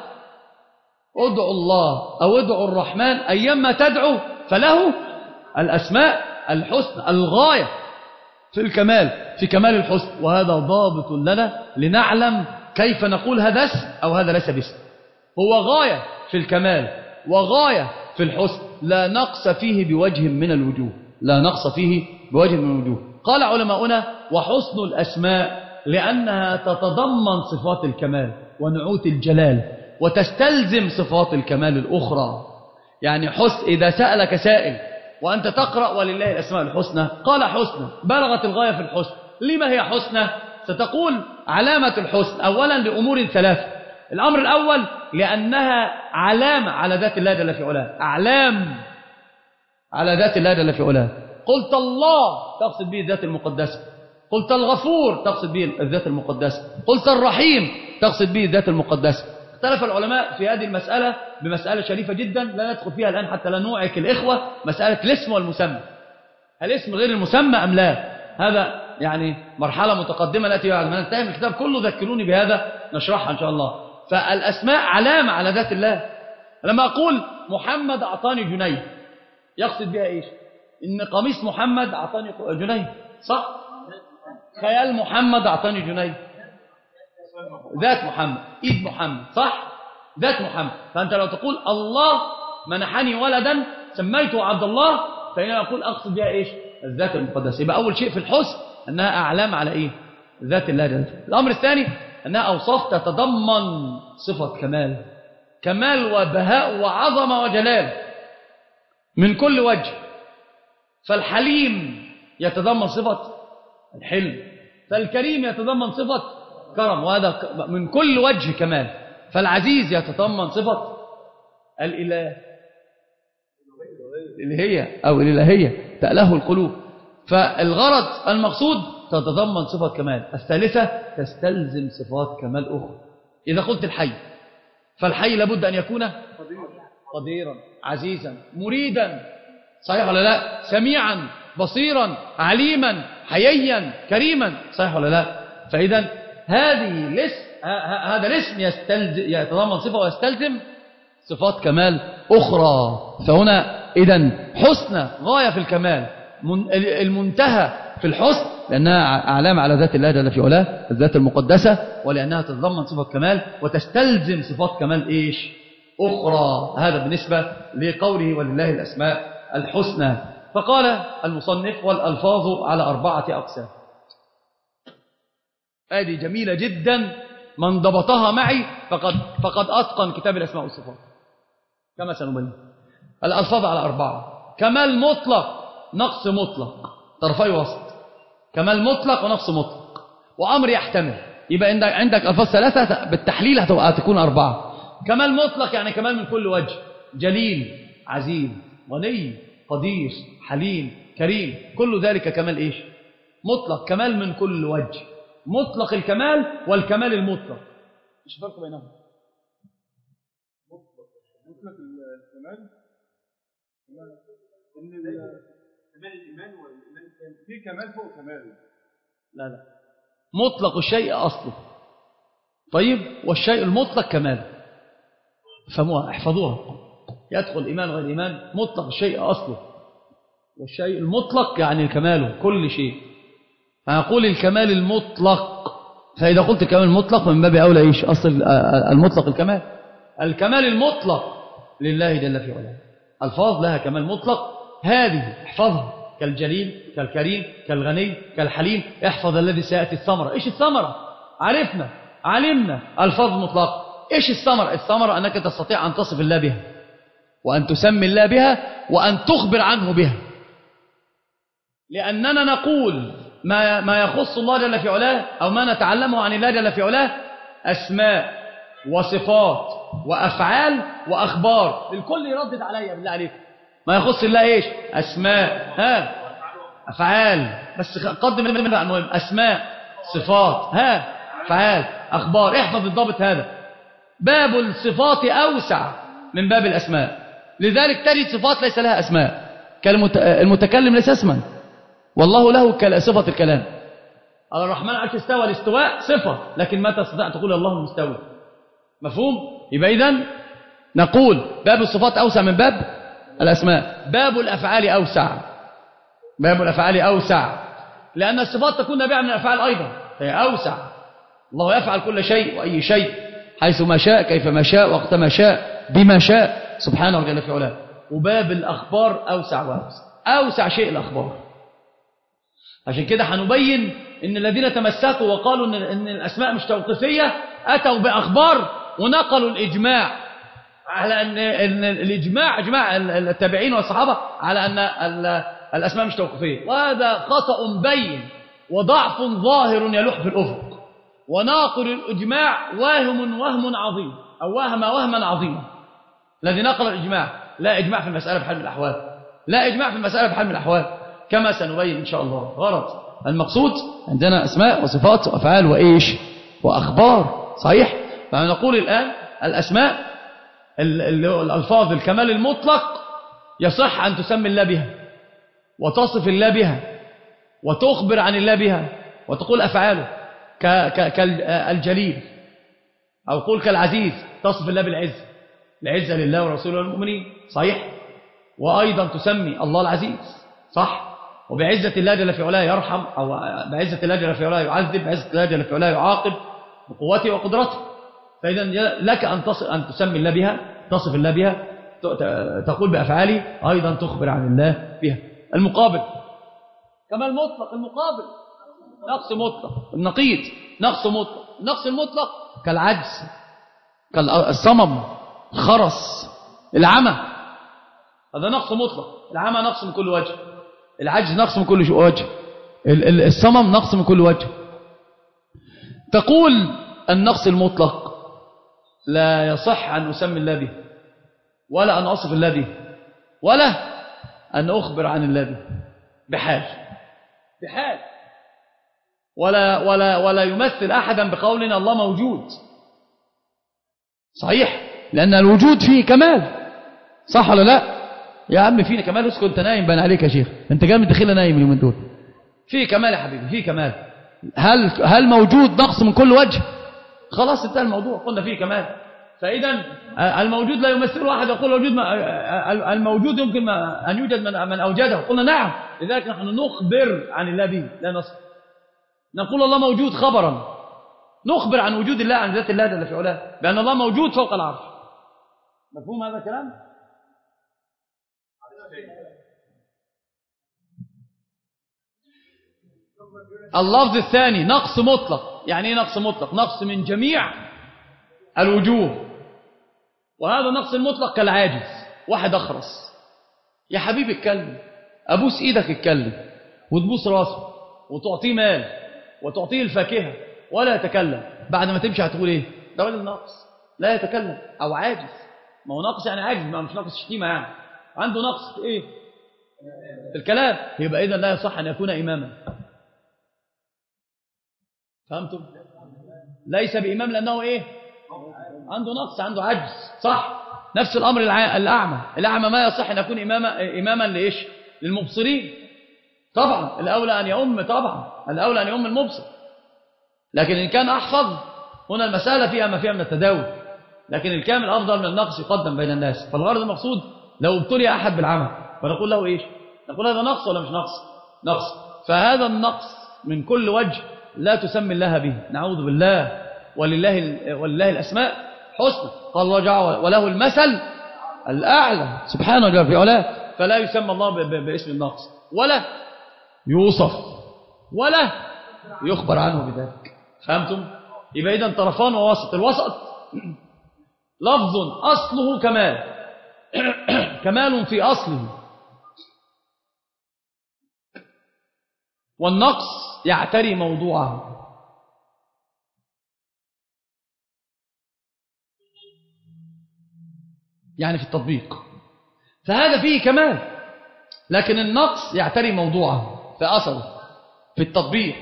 ادعوا الله أو ادعوا الرحمن أيما تدعوا فله الأسماء الحسنى، الغاية في الكمال، في كمال الحسن. وهذا ضابط لنا لنعلم كيف نقول هذا اسم أو هذا ليس باسم. هو غاية في الكمال وغاية في الحسن، لا نقص فيه بوجه من الوجوه، لا نقص فيه بوجه من الوجوه. قال علماؤنا: وحسن الأسماء لأنها تتضمن صفات الكمال ونعوت الجلال، وتستلزم صفات الكمال الأخرى. يعني حسن، إذا سألك سائل وأنت تقرأ ولله الأسماء الحسنى، قال حسنى، بلغت الغاية في الحسن. لما هي حسنى؟ ستقول علامة الحسن أولا لأمور ثلاثة. الأمر الأول لأنها علامة على ذات الله جل في علاه، أعلام على ذات الله جل في علاه. قلت الله تقصد به الذات المقدسة، قلت الغفور تقصد به الذات المقدسة، قلت الرحيم تقصد به الذات المقدسة. اختلف العلماء في هذه المسألة بمسألة شريفة جدا لا ندخل فيها الآن حتى لا نوعك الإخوة، مسألة الاسم والمسمى. الاسم غير المسمى أم لا؟ هذا يعني مرحلة متقدمة نأتي بعد ما ننتهي من الكتاب كله، ذكروني بهذا نشرحها إن شاء الله. فالأسماء علامة على ذات الله. لما أقول محمد أعطاني جنيه، يقصد بها إيش؟ إن قميص محمد أعطاني جنيه، صح؟ خيال محمد أعطاني جنيه، ذات محمد، إيد محمد، صح؟ ذات محمد. فأنت لو تقول الله منحني ولدا سميته عبد الله، فإن أقول أقصد بها إيش؟ الذات المقدسة. يبقى أول شيء في الحسن أنها أعلام على إيه؟ ذات الله جل. الأمر الثاني أنها أوصاف تتضمن صفة كمال، كمال وبهاء وعظمة وجلال من كل وجه. فالحليم يتضمن صفة الحلم، فالكريم يتضمن صفة كرم، وهذا من كل وجه كمال. فالعزيز يتضمن صفة الإله، الإلهية أو الإلهية، تأله القلوب. فالغرض المقصود تتضمن صفة كمال. الثالثة تستلزم صفات كمال أخرى. إذا قلت الحي، فالحي لابد أن يكون قديرا، عزيزا، مريدا، صحيح ولا لا؟ سميعا، بصيرا عليما حييا كريما، صحيح ولا لا؟ فإذا هذه الاسم هذا الاسم يتضمن صفة ويستلزم صفات كمال أخرى. فهنا إذن حسنى غاية في الكمال، المنتهى في الحسن، لأنها علامة على ذات الله جل في علاه، الذات المقدسة، ولأنها تتضمن صفة كمال وتستلزم صفات كمال إيش أخرى. هذا بالنسبة لقوله ولله الأسماء الحسنى. فقال المصنف والألفاظ على أربعة أقسام. هذه جميلة جدا، من ضبطها معي فقد, فقد أتقن كتاب الأسماء والصفات كما سنبين. الألفاظ على أربعة: كمال مطلق، نقص مطلق، طرفي وسط. كمال مطلق ونقص مطلق وأمر يحتمل. يبقى عندك ألفاظ ثلاثة بالتحليل هتكون أربعة. كمال مطلق يعني كمال من كل وجه: جليل، عزيز، غني، قدير، حليم، كريم. كل ذلك كمال إيش؟ مطلق، كمال من كل وجه. مطلق الكمال والكمال المطلق، ايش الفرق بينهم؟ مطلق مطلق الكمال كمال الايمان والايمان في كمال فوق كمال. لا لا، مطلق الشيء اصله، طيب، والشيء المطلق كمال. فهموها، احفظوها. يدخل ايمان غير ايمان. مطلق الشيء اصله، والشيء المطلق يعني كماله كل شيء. هنقول الكمال المطلق، فإذا قلت الكمال المطلق من باب أولى إيش أصل المطلق الكمال. الكمال المطلق لله جل في علاه. الفاظ لها كمال مطلق، هذه احفظها: كالجليل، كالكريم، كالغني، كالحليم. احفظ الذي سيأتي الثمرة. إيش الثمرة؟ عرفنا، علمنا. الفاظ مطلق. إيش الثمرة؟ الثمرة أنك تستطيع أن تصف الله بها، وأن تسمي الله بها، وأن تخبر عنه بها. لأننا نقول ما ما يخص الله جل في علاه، أو ما نتعلمه عن الله جل في علاه، أسماء وصفات وأفعال وأخبار. الكل يردد عليا بالله عليك. ما يخص الله إيش؟ أسماء، ها، أفعال، بس قدم المهم: أسماء، صفات، ها، أفعال، أخبار. احفظ الضابط هذا. باب الصفات أوسع من باب الأسماء، لذلك تجد صفات ليس لها أسماء. كالمتكلم ليس اسما، والله له صفة الكلام. على الرحمن عرش استوى، الاستواء صفة، لكن ما تستطيع تقول الله المستوى. مفهوم؟ يبقى إذن نقول باب الصفات أوسع من باب الأسماء. باب الأفعال أوسع، باب الأفعال أوسع، لأن الصفات تكون نابعة من الأفعال أيضا، فهي أوسع. الله يفعل كل شيء وأي شيء حيث ما شاء، كيف ما شاء، وقت ما شاء، بما شاء، سبحانه جل في علاه. وباب الأخبار أوسع وأوسع، أوسع شيء الأخبار. عشان كده هنبين ان الذين تمسكوا وقالوا ان, إن الاسماء مش توقيفيه اتوا باخبار ونقلوا الاجماع على ان, إن الاجماع اجماع التابعين والصحابه على ان الاسماء مش توقيفيه، وهذا خطأ بين وضعف ظاهر يلوح في الافق. وناقل الاجماع واهم وهم عظيم، او وهم وهما عظيما. الذي نقل الاجماع لا اجماع في المساله بحال من الاحوال، لا اجماع في المساله بحال من الاحوال، كما سنبين إن شاء الله. غرض المقصود عندنا أسماء وصفات وأفعال وإيش وأخبار، صحيح؟ فنقول الآن الأسماء الألفاظ الكمال المطلق يصح أن تسمي الله بها، وتصف الله بها، وتخبر عن الله بها، وتقول أفعاله كالجليل، أو قول كالعزيز، تصف الله بالعز، العزة لله ورسوله والمؤمنين، صحيح؟ وأيضا تسمي الله العزيز، صح؟ وبعزة الله جل في علاه يرحم، أو بعزة الله جل في علاه يعذب، بعزة الله جل في علاه يعاقب، بقوته وقدرته. فإذا لك أن أن تسمي الله بها، تصف الله بها، تقول بأفعاله، أيضا تخبر عن الله بها. المقابل كمال مطلق، المقابل نقص مطلق، النقيض نقص مطلق. النقص المطلق كالعجز، كالصمم، الخرس، العمى، هذا نقص مطلق. العمى نقص من كل وجه، العجز نقص من كل وجه، الصمم نقص من كل وجه. تقول النقص المطلق لا يصح أن أسمي الله به، ولا أن أصف الله به، ولا أن أخبر عن الله به بحال بحال ولا ولا ولا يمثل أحدا بقولنا الله موجود، صحيح؟ لأن الوجود فيه كمال، صح ولا لا؟ يا عم فينا كمال. اسكت انت نايم باين عليك يا شيخ، انت جاي من داخلنا نايم اليومين دول. في كمال يا حبيبي، في كمال. هل هل موجود نقص من كل وجه؟ خلاص انتهى الموضوع، قلنا فيه كمال. فاذا الموجود لا يمثل واحد يقول الوجود الموجود يمكن ان يوجد من من اوجده، قلنا نعم. لذلك نحن نخبر عن الله به لا نصف. نقول الله موجود خبرا، نخبر عن وجود الله، عن ذات الله جل في علاه، بان الله موجود فوق العرش. مفهوم هذا الكلام؟ اللفظ الثاني نقص مطلق. يعني ايه نقص مطلق؟ نقص من جميع الوجوه. وهذا النقص المطلق كالعاجز. واحد اخرس، يا حبيبي اتكلم، ابوس ايدك اتكلم، وتبوس راسه وتعطيه مال وتعطيه الفاكهه ولا يتكلم، بعد ما تمشي هتقول ايه؟ ده راجل ناقص لا يتكلم او عاجز. ما هو ناقص يعني عاجز، ما مش ناقص شتيمه يعني، عنده نقص في ايه؟ في الكلام. يبقى اذا لا يصح ان يكون اماما. فهمتم؟ ليس بإمام لأنه إيه؟ عنده نقص، عنده عجز. صح؟ نفس الأمر الأعمى. الأعمى ما يصح أن يكون إماما, إماما لإيش؟ للمبصرين. طبعا الأولى أن يؤم، طبعا الأولى أن يؤم المبصر. لكن إن كان أحفظ، هنا المسألة فيها ما فيها من التداول. لكن الكامل أفضل من النقص يقدم بين الناس. فالغرض المقصود لو ابتلي أحد بالعمى فنقول له إيش؟ نقول هذا نقص ولا مش نقص؟ نقص. فهذا النقص من كل وجه لا تسمي الله به، نعوذ بالله. ولله ولله الأسماء حسنى، قال الله جعل وله المثل الأعلى سبحانه وتعالى في علاه. فلا يسمى الله باسم النقص، ولا يوصف، ولا يخبر عنه بذلك. فهمتم؟ يبقى إذن طرفان ووسط. الوسط لفظ أصله كمال كمال في أصله، والنقص يعتري موضوعه. يعني في التطبيق، فهذا فيه كمال، لكن النقص يعتري موضوعه في أصله في التطبيق.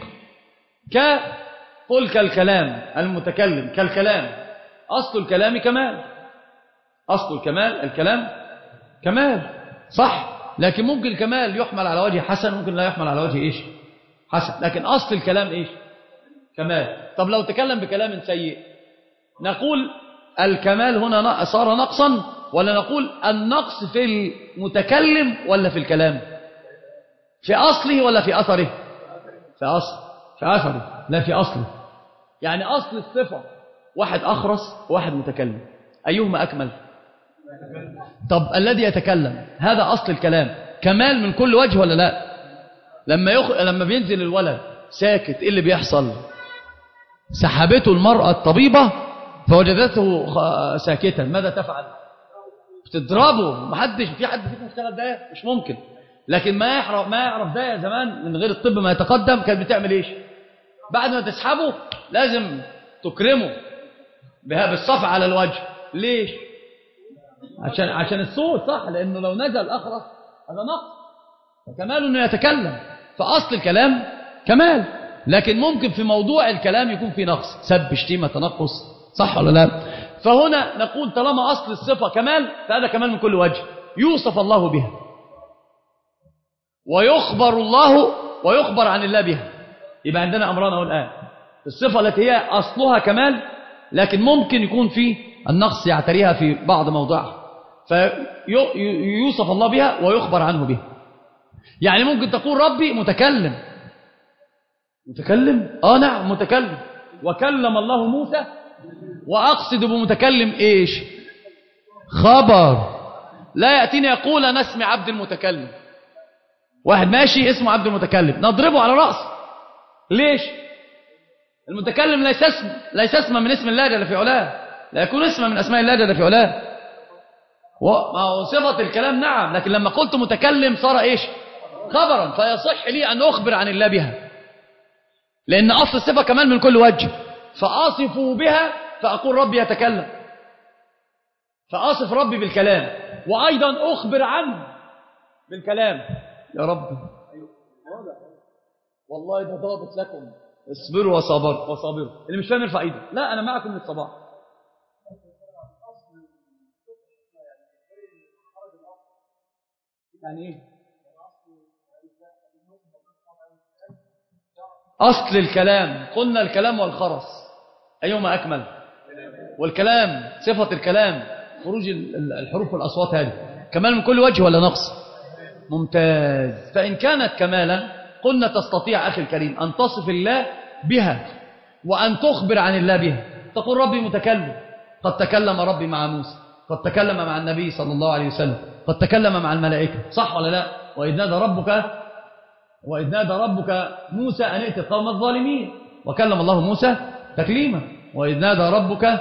كقل كالكلام المتكلم، كالكلام أصل الكلام كمال، أصل الكمال الكلام كمال، صح. لكن ممكن الكمال يحمل على وجه حسن، ممكن لا يحمل على وجه إيش؟ حسن. لكن أصل الكلام إيش؟ كمال. طب لو تكلم بكلام سيء نقول الكمال هنا صار نقصا، ولا نقول النقص في المتكلم ولا في الكلام؟ في أصله ولا في أثره؟ في أصل في أثره لا في أصله. يعني أصل الصفة واحد أخرس وواحد متكلم، أيهما أكمل؟ طب الذي يتكلم هذا أصل الكلام كمال من كل وجه ولا لا؟ لما يخ... لما بينزل الولد ساكت ايه اللي بيحصل؟ سحبته المرأة الطبيبة فوجدته ساكتا، ماذا تفعل؟ بتضربه. محدش في حد فيكم اشتغل ده؟ مش ممكن. لكن ما يعرف ما يعرف ده زمان من غير الطب ما يتقدم، كانت بتعمل ايش؟ بعد ما تسحبه لازم تكرمه بها بالصفع على الوجه. ليش؟ عشان عشان الصوت، صح، لانه لو نزل اخرس هذا نقص. فكمال انه يتكلم، فاصل الكلام كمال، لكن ممكن في موضوع الكلام يكون في نقص، سب، شتيمه، تنقص، صح ولا لا؟ فهنا نقول طالما اصل الصفه كمال فهذا كمال من كل وجه، يوصف الله بها ويخبر الله ويخبر عن الله بها. يبقى عندنا امران الان، الصفه التي هي اصلها كمال لكن ممكن يكون في النقص يعتريها في بعض موضعها، فيوصف الله بها ويخبر عنه بها. يعني ممكن تقول ربي متكلم. متكلم؟ آه نعم متكلم. وكلم الله موسى، وأقصد بمتكلم إيش؟ خبر. لا يأتيني يقول أنا اسمي عبد المتكلم، واحد ماشي اسمه عبد المتكلم نضربه على رأسه. ليش؟ المتكلم ليس اسم ليس اسما من اسم الله جل في علاه، لا يكون اسما من أسماء الله جل في علاه. ما هو صفة الكلام نعم، لكن لما قلت متكلم صار إيش؟ خبرا. فيصح لي أن أخبر عن الله بها، لأن أصل الصفة كمان من كل وجه، فأصفه بها فأقول ربي يتكلم، فأصف ربي بالكلام، وأيضا أخبر عنه بالكلام. يا رب والله ده ضابط لكم، اصبروا وصابروا وصابروا. اللي مش فاهم يرفع ايده. لا أنا معكم للصباح. يعني إيه؟ أصل الكلام قلنا الكلام والخرس أيهما أكمل؟ والكلام صفة الكلام خروج الحروف والأصوات هذه كمال من كل وجه ولا نقص؟ ممتاز. فإن كانت كمالا قلنا تستطيع أخي الكريم أن تصف الله بها وأن تخبر عن الله بها. تقول ربي متكلم، قد تكلم ربي مع موسى، قد تكلم مع النبي صلى الله عليه وسلم، قد تكلم مع الملائكة، صح ولا لا؟ وإذ نادى ربك وإذ نادى ربك موسى أن ائت القوم الظالمين، وكلم الله موسى تكليما. وإذ نادى ربك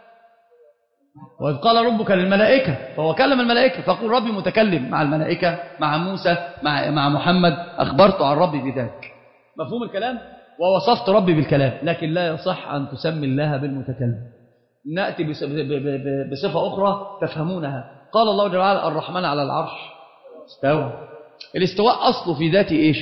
وإذ قال ربك للملائكة، فهو كلم الملائكة، فقول ربي متكلم مع الملائكة، مع موسى، مع مع محمد، أخبرت عن ربي بذلك. مفهوم الكلام؟ ووصفت ربي بالكلام، لكن لا يصح أن تسمي الله بالمتكلم. نأتي بصفة أخرى تفهمونها. قال الله جل وعلا الرحمن على العرش استوى. الاستواء أصله في ذاته إيش؟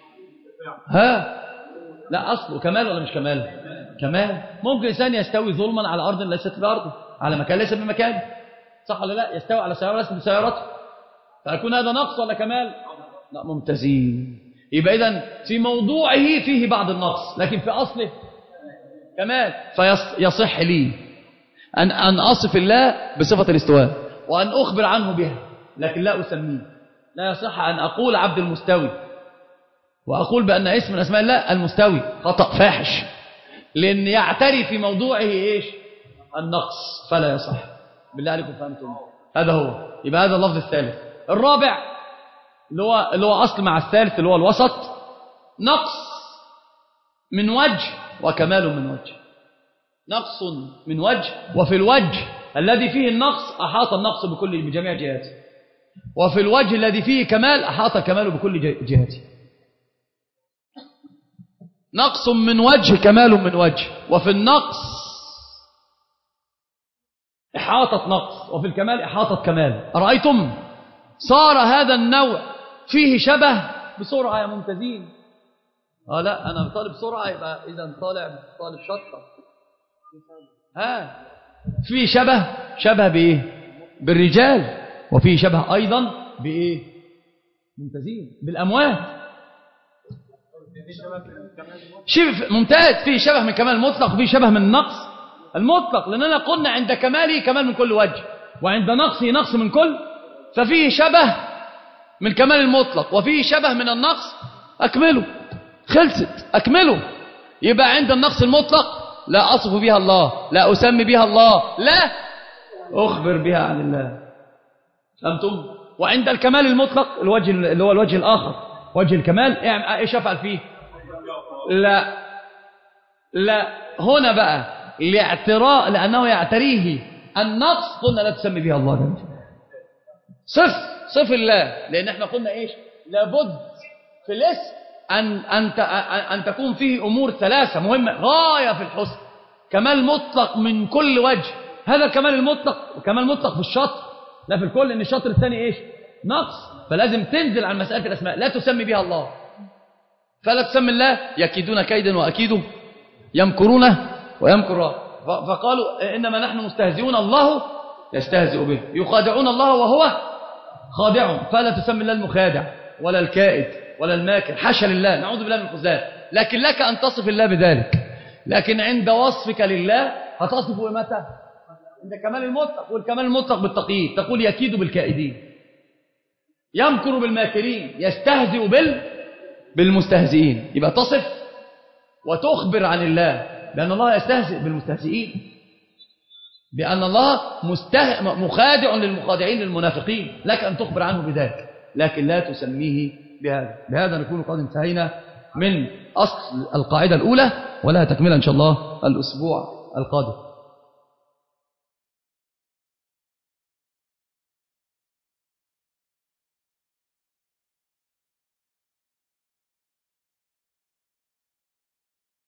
ها؟ لا أصله كمال ولا مش كمال؟ كمال. ممكن إنسان يستوي ظلما على أرض ليست بأرضه، على مكان ليس بمكانه، صح ولا لا؟ يستوي على سيارة ليست بسيارته، فيكون هذا نقص ولا كمال؟ لا، ممتازين. يبقى إذن في موضوعه فيه بعض النقص، لكن في أصله كمال. فيصح لي أن أن أصف الله بصفة الاستواء وأن أخبر عنه بها، لكن لا أسميه. لا يصح أن أقول عبد المستوي وأقول بأن اسم من أسماء الله المستوي، خطأ فاحش، لأن يعتري في موضوعه إيش؟ النقص، فلا يصح. بالله عليكم فهمتم؟ هذا هو. يبقى هذا اللفظ الثالث. الرابع اللي هو اللي هو أصل مع الثالث اللي هو الوسط، نقص من وجه وكمال من وجه. نقص من وجه، وفي الوجه الذي فيه النقص أحاط النقص بكل بجميع جهاته، وفي الوجه الذي فيه كمال أحاط الكمال بكل جهاته. نقص من وجه كمال من وجه، وفي النقص إحاطة نقص، وفي الكمال إحاطة كمال. أرأيتم؟ صار هذا النوع فيه شبه بسرعة يا ممتازين. آه لا، أنا طالب سرعة، يبقى إذا طالع طالب شطة. ها، فيه شبه شبه بإيه؟ بالرجال، وفيه شبه أيضا بإيه؟ ممتازين، بالأموات. شبه ممتاز. فيه شبه من كمال المطلق، وفيه شبه من النقص المطلق، لأننا قلنا عند كماله كمال من كل وجه، وعند نقصه نقص من كل، ففيه شبه من كمال المطلق وفيه شبه من النقص، أكمله. خلصت، أكمله. يبقى عند النقص المطلق لا أصف بها الله، لا أسمي بها الله، لا أخبر بها عن الله. فهمتم؟ وعند الكمال المطلق الوجه اللي هو الوجه الآخر، وجه الكمال، إيش أفعل فيه؟ لا لا هنا بقى الاعتراء، لأنه يعتريه النقص، قلنا لا تسمي بها الله جل. صف صف الله، لأن احنا قلنا إيش؟ لابد في الاسم أن, أن, أن تكون فيه أمور ثلاثة مهمة غاية في الحسن. كمال مطلق من كل وجه، هذا الكمال المطلق، وكمال مطلق في الشطر لا في الكل، لأن الشطر الثاني إيش؟ نقص. فلازم تنزل عن مسألة الأسماء، لا تسمي بها الله. فلا تسمي الله يكيدون كيدا وأكيد يمكرون ويمكر. فقالوا إنما نحن مستهزئون، الله يستهزئ به، يخادعون الله وهو خادع. فلا تسمي الله المخادع ولا الكائد ولا الماكر، حاشا لله، نعوذ بالله من الخزان. لكن لك أن تصف الله بذلك، لكن عند وصفك لله هتصفه متى؟ عند كمال المطلق، والكمال المطلق بالتقييد. تقول يكيد بالكائدين، يمكر بالماكرين، يستهزئ بال بالمستهزئين. يبقى تصف وتخبر عن الله بأن الله يستهزئ بالمستهزئين، بأن الله مسته... مخادع للمخادعين للمنافقين. لك أن تخبر عنه بذلك، لكن لا تسميه بهذا. بهذا نكون قد انتهينا من أصل القاعدة الأولى، ولها تكملة إن شاء الله الأسبوع القادم.